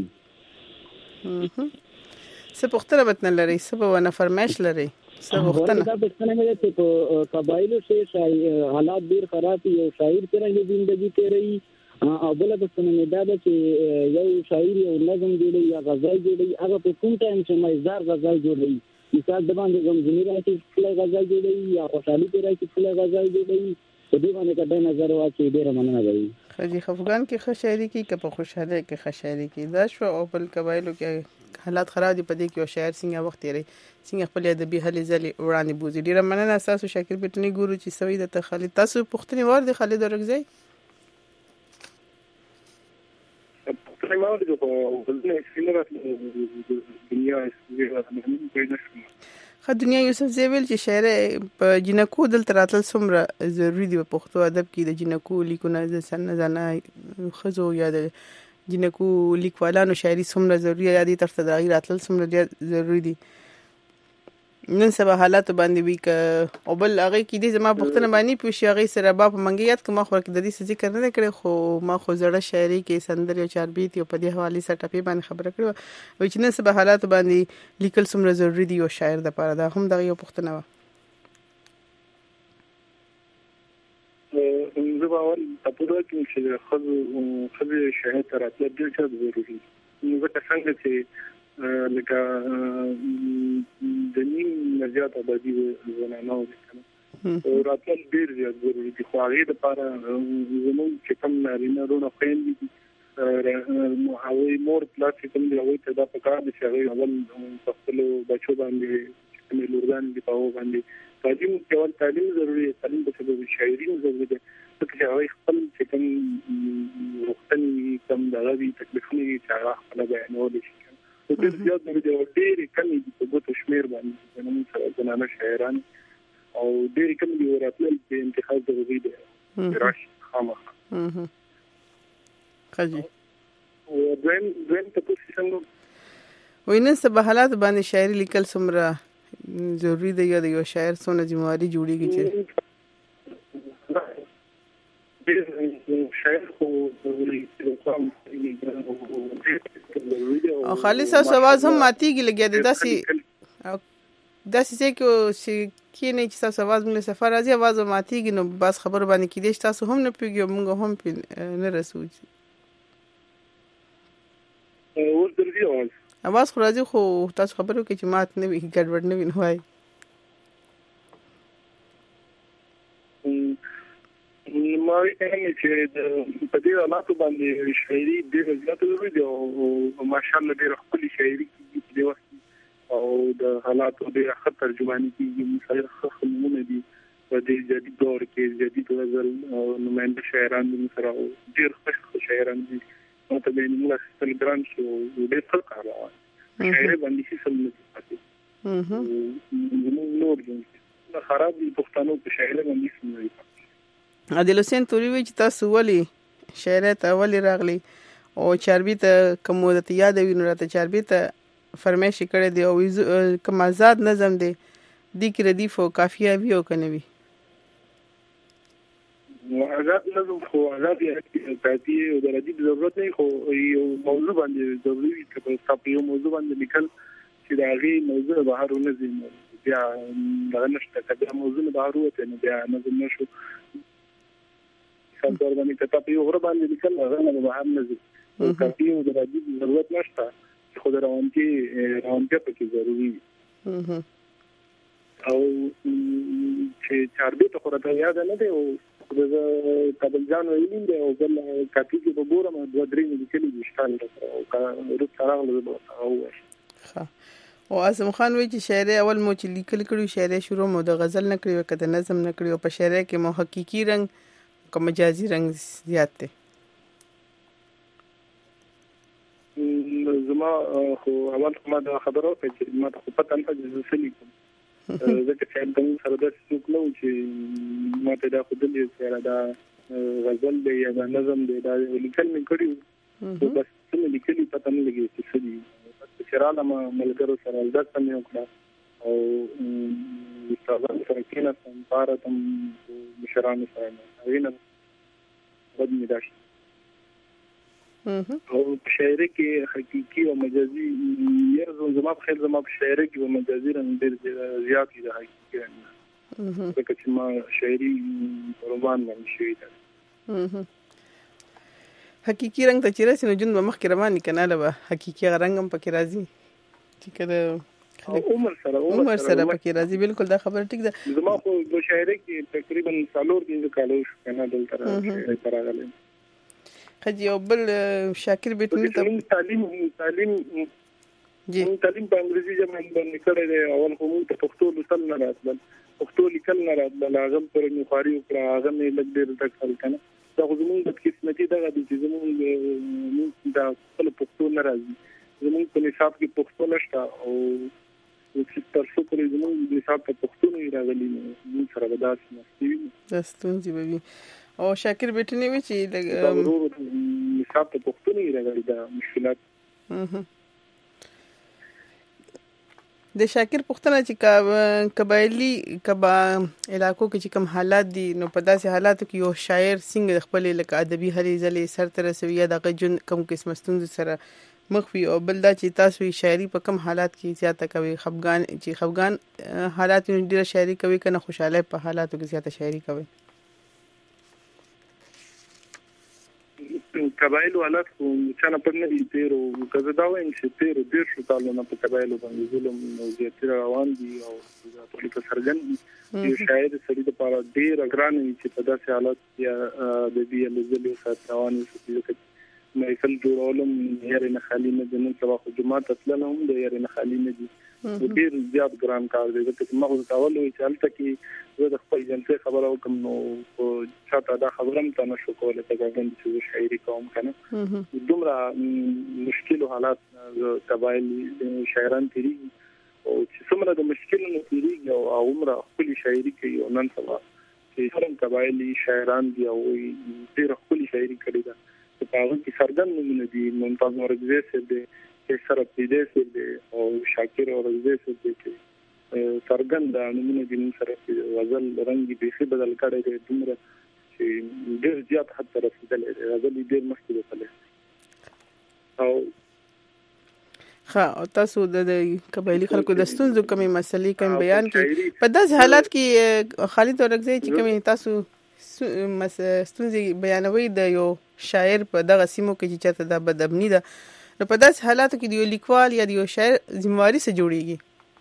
څه پختره بتن لري څه ونه فرمایش لري څه وختنه دا پښتنه مې چې په قبایلو څخه حالات ډېر خراب یو شاعر څنګه ژوندۍ تیري او بل پښتنه مې دا چې یو شاعر یو نظم جوړي یا غزل جوړي هغه په کوم ټایم چې مزدار غزل جوړي مثال د باندې غمجنی راځي چې غزل جوړي یا خوشحالي راځي چې غزل جوړي په دې باندې کډه نظر واچي ډېر مننه کوي خجی خفغان کې ښه شاعري کې که په خوشاله کې ښه شاعري کې دا شو او بل قبایلو کې حالات خراب دي په دې کې او شاعر څنګه وخت لري څنګه خپل ادبي هلې ځلې وړاندې بوزي ډېر مننه تاسو شاکر بیٹنی ګورو چې سوي د خالد تاسو پښتني ور دي خالد ورغځي پښتني ور دي په ولنه سینره دنیا خا دنیا یوسف زیویل چې شاعر په جنکو دل تراتل سمره ضروری دی په پښتو ادب کې د جنکو لیکونه د سن زنه خزو یا د جنکو لیکوالانو شاعري سمره ضروری دی تر څو د راتل سمره ضروری دي نن سبا حالات باندې وی ک او بل هغه کې دي زما پښتنه باندې پوښي هغه سره باب منګیات کما خو کې د دې ذکر نه کړي خو ما خو زړه شاعري کې سندر او چاربیت او په دې حواله سره ټپي باندې خبره کړو او چې نن سبا حالات باندې لیکل سمره ضروری دي او شاعر د پاره دا هم دغه یو پښتنه و زه باور تاسو ته چې خو شاعر تر اتل ډېر ضروری نو څنګه چې لکه د نیم زیات آبادی زنانو او راتل ډېر زیات ضروري دي خو هغه لپاره زموږ چې کوم نارینه رونه خويندې دي هغه مور پلاس کوم دی هغه ته دا پکار دي چې هغه اول خپل بچو باندې کوم لورګان دي په باندې تعلیم ضروري دی تعلیم په سبب شاعري ضروري ده چې هغه خپل چې کوم وختنی کوم دغه تکلیفونه چې هغه خپل بیانول شي د زیات د ډېر کمی د ګوتو شمیر باندې نن سره زنانه شاعران او ډېر کم دي وراتل په انتخاب ضروري دی راشي خامخ خجی وین ته څنګه وینې سبا حالات باندې شاعري لیکل سمره ضروری دی یا د یو شاعر څونه ذمہواری جوړیږي چې شاعر خو او خالص आवाज هم ماتيږي لګیا دي داسې چې کې نه چې تاسو आवाज موږ سفر راځي आवाज ماتيږي نو بس خبر باندې کې دي تاسو هم نه پیږي موږ هم نه رسوږي ور درځي आवाज خو راځي خو تاسو خبرو کې چې مات نه وي ګډوډ نه وي نوای ما وایي چې په دې حالاتو باندې شاعري ډېر زیات ضروري دی او ماشاءالله ډېر خپل شاعري کې دی او د حالاتو ډېر ښه ترجمانی کیږي مثلا خلونه دي په دې جدید دور کې جدید غزل او نماینده شاعران دي مثلا ډېر ښه شاعران دي نو ته به موږ ستلګرام شو ډېر څه کارو شاعري باندې څه سم نه پاتې نور دي خراب دي پښتنو په شاعري باندې څه نه عادل حسین توري وی چې تاسو ولي شاعر ته ولي راغلي او چاربي ته کومه د یاد ویني راته چاربي ته فرمایش کړی دی او کوم آزاد نظم دی د کې ردیف او قافیه وی او کنه وی آزاد نظم خو آزاد یې او د ردیف ضرورت نه خو یو موضوع باندې ضروري وي چې په یو موضوع باندې لیکل چې دا غي موضوع بهر ونځي بیا دا نشته کله موضوع بهر وته نه بیا نظم نشو څنګه باندې کته په یو غره باندې لیکل هغه نه بهر نه ځي کافي او د ردیف ضرورت نشته خو د روانتي پکې ضروري او چې چاربي ته خورته یاد نه دی او د کابل جان ویلین دی او بل کاپی کې به ګورم 2-3 لیکلي دي شتان او روح راغله او ښه او اعظم خان وی چې شاعر اول مو چې لیکل کړي شاعر شروع مو د غزل نه کړی وکړه د نظم نه کړی او په شاعر کې مو حقيقي رنگ کوم مجازي رنگ زیات دی زما خو اول ما د خبرو چې ما ته پته نه چې څه لیکم ځکه چې د سره د څوک نو چې ما ته دا خو د دې سره دا غزل دی یا د نظم دی دا لیکل مې کړی بس څه لیکلي پته نه لګي چې څه دي شراله ما ملګرو سره د څه وکړه او استادان سره کېنه سم بارتم مشران سره وینم بد می داشت او شاعري کې حقيقي او مجازي یو زما په خیال زما په شاعري کې او مجازي رنګ ډېر زیات دي حقيقي رنګ ځکه چې ما شاعري روان باندې شوی ده حقيقي رنګ ته چیرې سينو جون مخ کې روان کنه له حقيقي رنګ هم پکې راځي چې کله عمر سره پکې راځي بالکل دا خبره ټیک ده زما خو د شاعري کې تقریبا 4 کالو شو کنه دلته راغلی خجی او بل شاکر بیٹنی ته تعلیم په انګریزي ژبه باندې کړی دی اول خو موږ ته پښتو لوستل نه راتلل پښتو لیکل نه راتلل هغه پر مخاري وکړه هغه مې لږ ډېر تکل کنه دا خو زموږ د قسمتي دغه د زموږ د خپل پښتو نه راځي زموږ په نصاب کې پښتو نشته او چې تر څو پرې زموږ نصاب په پښتو نه راغلي موږ سره به داسې مستوي دستونځي به وي او شاکر بیٹنی وی چې نصاب په پښتو نه راغلي دا مشکلات د شاکر پښتنه چې قبایلی علاقو کې چې کوم حالات دي نو په داسې حالاتو کې یو شاعر څنګه خپل لکه ادبي هلې ځلې سر تر رسوي دغه جون کوم قسم ستونزې سره مخ وي او بل دا چې تاسو شاعري په کوم حالات کې زیاته کوي خفګان حالات ډیره شاعري کوي کنه خوشاله په حالاتو کې زیاته شاعري کوي قبایل حالات خو چانه پر نه دي تیر او کزه دا وایم چې تیر ډیر شو کالونه په قبایل باندې ظلم او زیاتره روان دي او د پولیسو سرګن یو شاعر سړي د پاره ډیر اګران چې په داسې حالت یا د دې لزلې سره روان شي چې مېفل جوړولم یې نه خالي نه د نن سبا خو جمعه تطلل هم د یې نه خالي نه دي ډیر زیات ګران کار دی چې ما خو تاول وی چې البته کې زه د خپل جنسي خبره وکم نو چاته دا خبرم ته نشو کولای ته ګان چې شاعري کوم کنه دومره مشکل حالات قبایل شاعران تیری او چې څومره د مشکلونو تیری او عمره خپل شاعري کوي او نن سبا چې هرم قبایلی شاعران دی او ډیر خپل شاعري کوي دا په هغه کې سرګن نمونه دي ممتاز مرزي سره دی چې سره پیډه سره او شاکر او رضا سره کې سرګن دا نمونه دي سره غزل رنگي به بدل کړي دي دومره چې ډیر زیات حد ته رسیدل غزل ډیر مخکې ده او ها تاسو د قبایلی خلکو د ستونزو کومې مسلې کوم بیان کړي په داسې حالات کې خالد اورګزی چې کومې تاسو ستونزې بیانوي د یو شاعر په دغه سیمو کې چې چاته د بدبنی ده نو په داسې حالاتو کې د یو لیکوال یا د یو شاعر ذمہواری څه جوړیږي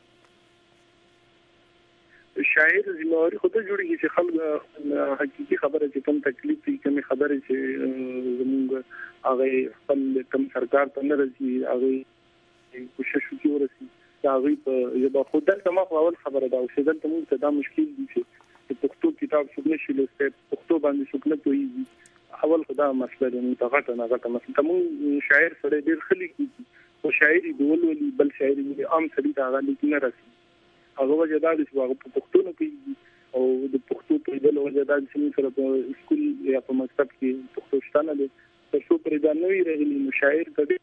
شاعر ذمہواری خود جوړیږي چې خلک حقيقي خبره چې کوم تکلیف دي کوم خبره چې زموږ هغه خپل کوم سرکار ته نه رسي هغه کوشش وکړي ورسي دا غي په یبه خود دلته ما اول خبره دا او چې دلته موږ دا مشکل دي چې پښتو کتاب څوک نشي لوستي پښتو باندې څوک نه کوي اول خدا مسله د منتغټه نه غټه مسله کوم شاعر سره ډیر خلک او شاعري دولولي بل شاعري عام سړي دا غالي نه راسي هغه وجه دا چې هغه په پښتو نه کوي او د پښتو په ډول وجه دا چې سره په سکول یا په مکتب کې پښتو شته نه دي تاسو پرې دا نوې راغلي مشاعر کړي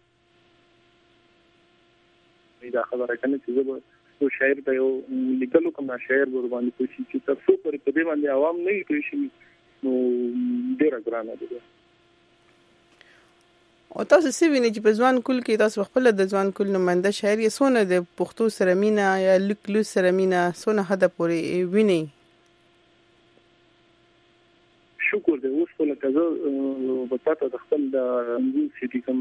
دا خبره کنه چې زه شاعر ته یو لیکلو کوم شاعر ور باندې کوشش چې تاسو پرې په دې باندې عوام نه کوي نو ډیر ګرانه دي او تاسو څه وینئ چې په ځوان کول کې تاسو خپل د ځوان کول نماینده شاعر یې سونه د پښتو سره مینا یا لیکلو سره مینا سونه حد پورې وینئ شکر دې اوس په لکه په تاسو د خپل د انګلیسي سیټي کوم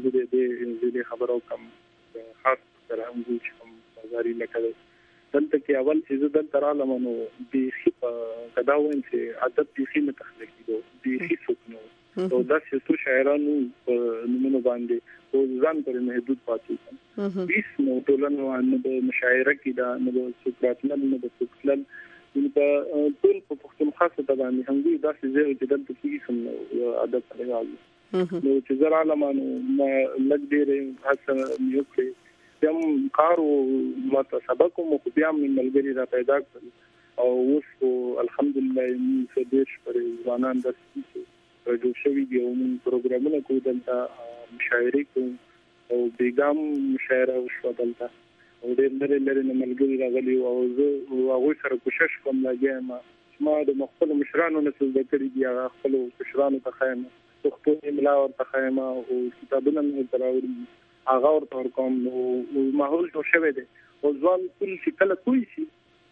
انګلیسي دې خبرو کوم خاص سره انګلیسي کوم بازاري لکه دلته کې کې اول چې زدل تراله منو د خپ کداوین چې عادت د خینه تخلیقي دي خصوص نو او دا چې شاعرانو نمونه باندې او ځان پر محدود پاتې بیس نو ټولنو ان د مشاعره کې دا نو سوکراتل نو د سوکلل په ټول په پښتونخوا ته باندې هم دي دا چې زه چې دلته کې سم عادت لري نو چې زرا لمانو لګ ډېر حسن یو کې یم کارو ماته سبق مو بیا من ملګری را پیدا کړ او اوس الحمدلله موږ دېش پر ځوانان د جو شوی دی او موږ پروګرامونه کوو دلته مشاعره کوو او بیګام مشاعره وشو دلته او ډېر لري ملګری راغلي او زه هغه سره کوشش کوم لاګم ما د مخفل مشرانو نسل د کړی دی هغه خپل مشرانو ته خایم پښتو املا او تخیمه او کتابونه مې تراوړي هغه ورته کوم او ماحول جوړ شوی دی او ځوان ټول چې کله کوی شي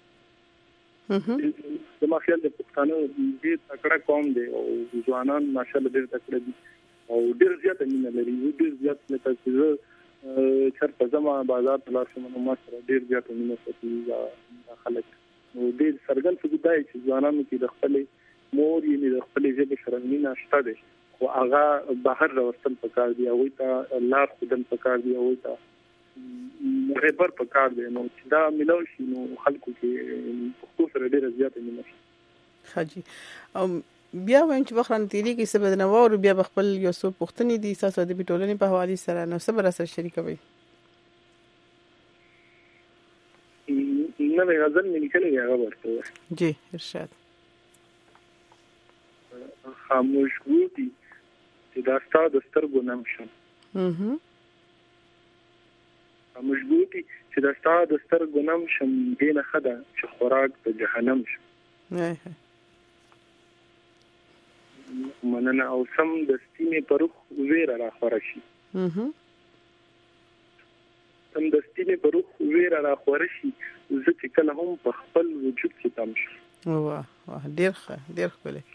د مافیال د پښتانه دې تکړه قوم دی او ځوانان ماشاءالله ډېر تکړه دي او ډېر زیات مینه لري ډېر زیات لکه چې چرته زما بازار تلار شم نو ما سره ډېر زیات مینه کوي خلک نو ډېر سرګن څه دی چې ځوانانو کې د خپل مور یې د خپل ژبې سره مینه شته دي او هغه بهر راوستل پکار دی او ته لار خودل پکار دی او ته رهبر پکار دی نو چې دا ملو شي نو خلکو کې پښتو سره ډېر زیات مینه شي حاجی بیا وایم چې بخران تیری کې سبب نه وو بیا خپل یو څو پښتني دي اساس د ټولنې په حواله سره نو صبر سره شریکوي نه غزل مې لیکلې هغه ورته جی ارشاد خاموش ګوتی چې دا ستاسو د سترګو نم شم خاموش ګوتی چې دا ستاسو د سترګو نم شم دینه خدا چې خوراک په جهنم شم مننه او سم د ستینې پرخ ویره را خورشي سم د ستینې پرخ ویره را خورشي زه چې کله هم په خپل وجود کې تم شم واه ډېر ښکلی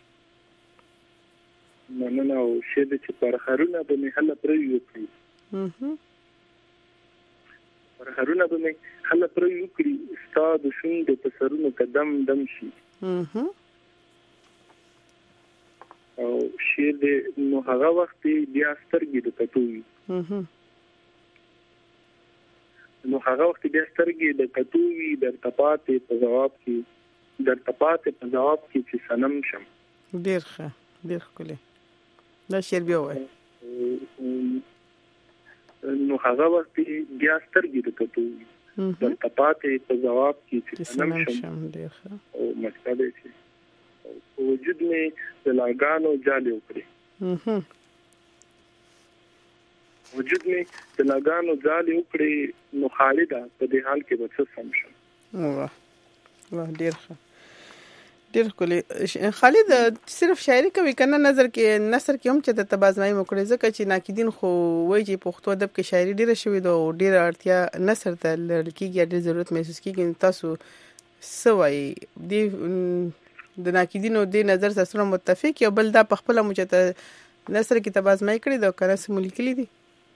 مننه او شه د چې پر خرونه به مې هله پرې وکړي پر خرونه به مې هله پرې وکړي ستاسو شونډې په سرونو قدم دم شي او شه د نو هغه وخت بیا سترګې د کټوي نو هغه وخت بیا سترګې د کټوي در تپاتې په جواب کې چې سنم شم ډېر ښکلی دا شعر بیا وای نو هغه وخت بیا سترګې د کټوي در تپاتې په جواب کې چې سنم شم ډېر ښه او مشکل شي وجود مې د لاګانو جالي وکړي نو خالدا په دې حال کې به څه سم شم واه ډېر ښه ډېر کولې خالد صرف شاعري کوي کنه نثر کې هم چې د تبازمای مکړه ځکه چې ناقدین خو وایي چې پښتو ادب کې شاعري ډېره شوې ده او ډېره اړتیا نثر ته لکېږي ډېر ضرورت محسوس کیږي تاسو سوای د ناقدینو د نظر سره متفق یو بل دا په خپل مجته نثر کې تبازمای کړی دا کنه سمول کلی دي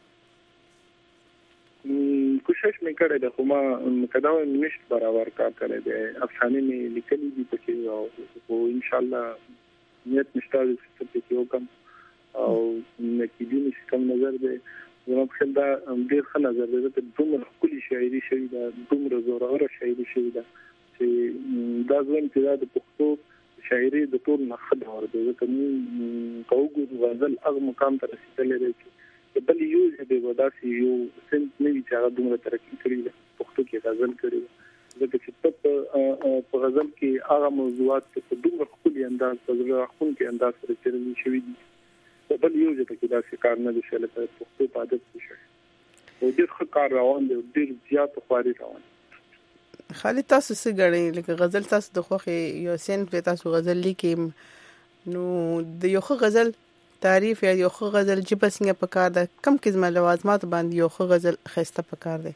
کوشش مې کړې ده خو ما کداو نشته برابر کار کړی دی افسانې مې لیکلې دي پکې او ان شاء الله نیت نشته چې په یو کم او نکیدینو سیستم نظر دی زما په خیال دا ډېر ښه نظر دی چې دومره ښکلي شاعري شوې ده دومره زوروره شاعري شوې ده چې دا ځوان چې دا د پښتو شاعري د ټول نه ښه ډول دی ځکه موږ کوو غزل هغه مقام ته رسېدلی دی چې بل یو چې د وداسي یو سنت نه وی چې هغه دومره ترقی کړې ده پښتو کې غزل کړې ده ځکه چې په غزل کې هغه موضوعات په دومره خپل انداز په ځای خپل کې انداز سره چیرې شوی دي بل یو چې دا څه کار نه دی شل په پښتو په عادت کې شي او ډېر ښه کار روان دی ډېر زیات خواري روان خالد تاسو څه غړي لکه غزل تاسو د خوخه یو سن په تاسو غزل لیکم نو د یو غزل تعریف یا یو خو غزل جبه څنګه پکار ده کم قسمه لوازمات باندې یو خو غزل خسته پکار ده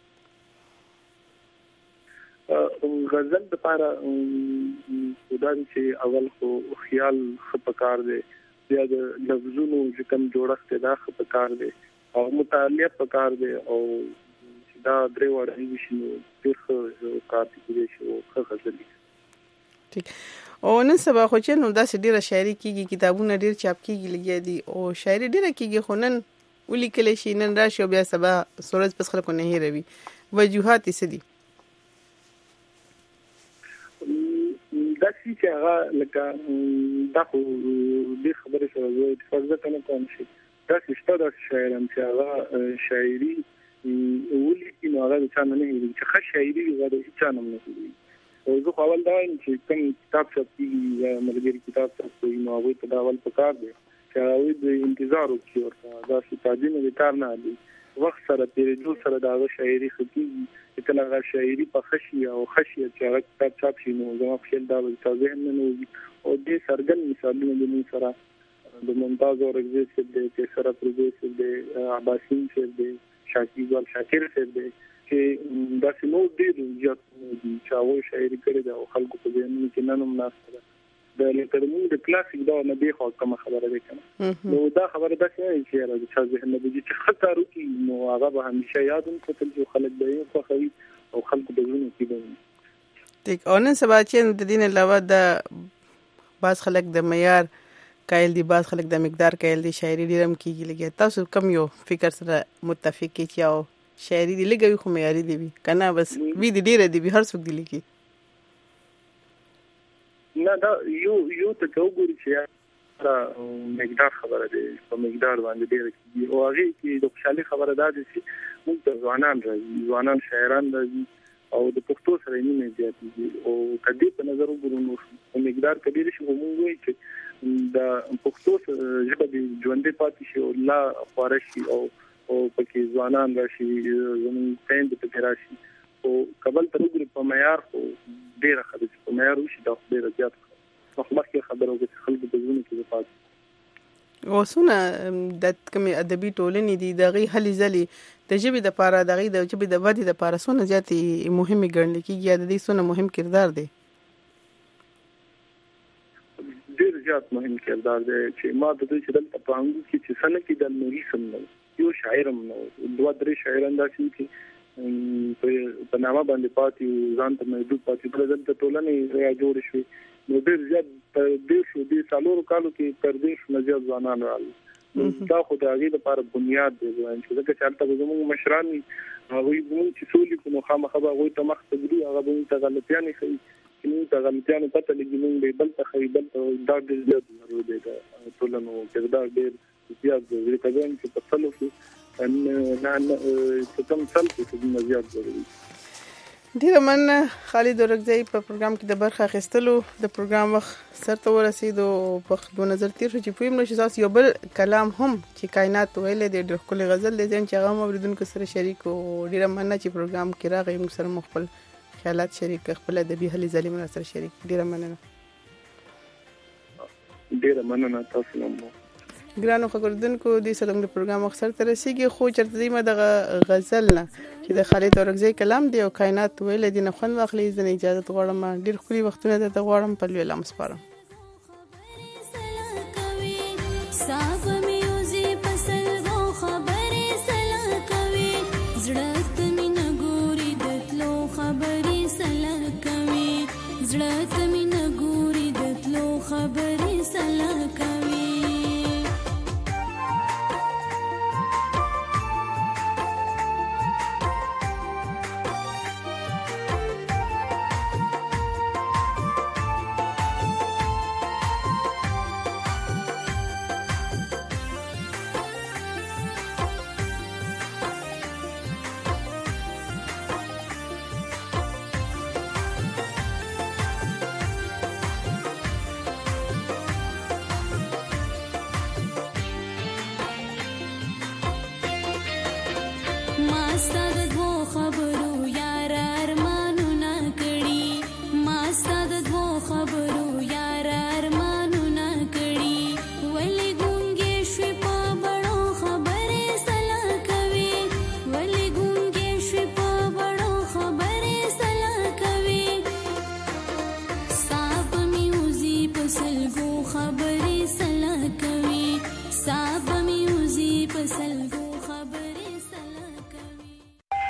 غزل د لپاره خدای چې اول خو خیال خ پکار ده یا د لفظونو چې کم جوړښت ده خ پکار ده او مطالعه پکار ده او دا درې وړاندې وشي نو ډېر ښه کار دی چې ښه غزل ټیک او نن سبا خو چې نو داسې ډیره شاعري کیږي کتابونه ډیر چاپ کیږي لګیا دي او شاعري ډیره کیږي خو نن ولیکل شي نن راشي بیا سبا سورج پس خلکو نه هیروي وجوهات یې څه دي دا چې هغه لکه دا خو ډېر خبرې سره زه اتفاق نه کوم چې دا شته د شاعران چې هغه شاعري ولیکي نو هغه چا نه هیروي چې ښه شاعري هغه چا نه هیروي او زه خو اول دا وایم چې کوم کتاب چاپي یا ملګري کتاب چاپي نو هغوی ته دا اول پکار دی چې هغوی د انتظار وکړي ورته داسې تعظیم د کار نه علي وخت سره تېرېدو سره د هغه شاعري ښه کېږي چې کله هغه شاعري پخه شي او ښه شي چې هغه کتاب چاپ شي نو زما په خیال دا به ستا ذهن نه وځي او ډېر څرګند مثالونه زموږ سره د ممتاز اورکزي صاحب دی قیصر افروزي صاحب دی عباسین صاحب دی شاکر صاحب دی چې داسې نور ډېر زیات دي چې هغوی شاعري کړې ده او خلکو په ذهنونو کې نن هم ناسته ده د لکه زموږ د کلاسیک دور نه بېخوا کومه خبره دی که نه نو دا خبره داسې نه وي چې یاره د چا ذهن نه بځي چې ښه کار وکړي نو هغه به همیشه یاد هم ساتل چې خلک به یې خوښوي او خلکو په زړونو کې به وي ټیک او نن سبا چې د دې نه علاوه د بعض خلک د معیار قایل دي بعض خلک د مقدار قایل دي شاعري ډېر هم کېږي لګیا تاسو کم یو فکر سره متفق کې چې او شاعري دی لګوي خو معیاري دی که نه بس وي دی ډېره دی هر څوک دی لیکي نه دا یو ته وګوري چې مقدار خبره دی په مقدار باندې ډېره کېږي او هغې کې د خوشحالي خبره دا ده چې موږ ته ځوانان راځي ځوانان شاعران راځي او د پښتو سره یې مینه زیاتېږي او که دې په نظر وګورو نو په مقدار که ډېر شي خو موږ وایو چې د پښتو ژبه دې ژوندۍ پاتې شي او لا خواره شي او پکې ځوانان راشي زموږ خویندې پکې راشي او کابل ته وګوري په معیار خو ډېره ښه ده چې په معیار وشي دا خو ډېره زیات مخکې خبره وکړه چې خلکو په زړونو کې پاتې اوسونه د کومې ادبي ټولنې دي د هغې هلې ځلې د ژبې دپاره د هغې د ژبې د ودې دپاره څونه زیاتې مهمې ګڼل کېږي یا د دې څونه مهم کردار دی ډېر زیات مهم کردار دی چې ما د دوی چې دلته په انګو کې چې څه نه کېدل نو هېڅ هم نه یو شاعر هم نه دوه درې شاعران داسې وي چې په نامه باندې پاتې ځان ته محدود پاتې بله دلته ټولنې را جوړې شوې نو ډېر زیات په دې څلورو کالو کې تر دېرشو نه زیات ځوانان راغلي دا خو د هغې لپاره بنیاد دی وایم چې ځکه چې هلته به زموږ مشران وي هغوی زموږ چې څه ولیکو نو خامخا به هغوی ته مخ ته ګري هغه به موږ ته غلطیانې ښیي چې موږ ته غلطیانو پته لګي موږ به یې بل ته ښیي بل ته دا ډېر زیات ضرور دی د ټولنو کردار ډېر زیات دی ځکه وایم چې په سلو کې چې کوم سل کې څه زیات ضروري ډیره مننه خالد اورکزی په پروګرام کې د برخه اخیستلو د پروګرام وخت سرته ورسېدو په 2013 چې پویم نو چې تاسو یو بل کلام هم چې کائنات ویلې د ډېر ښکلی غزل دی چې هغه هم اورېدونکو سره شریک او ډیره مننه چې پروګرام کې راغی موږ سره خپل خیالات شریک خپل ادبي هلې ځلې مو سره شریک ډیره مننه تاسو هم ګرانو خبردونکو د سلام د پروګرام اخر تر رسیدي خو چرته دی ما د غزل نه چې د خالد اورکزی کلام دی او کائنات ویل دي نه خوند واخلي ځنه اجازه غواړم ډیر خولي وختونه د غواړم په لوی لام سپارم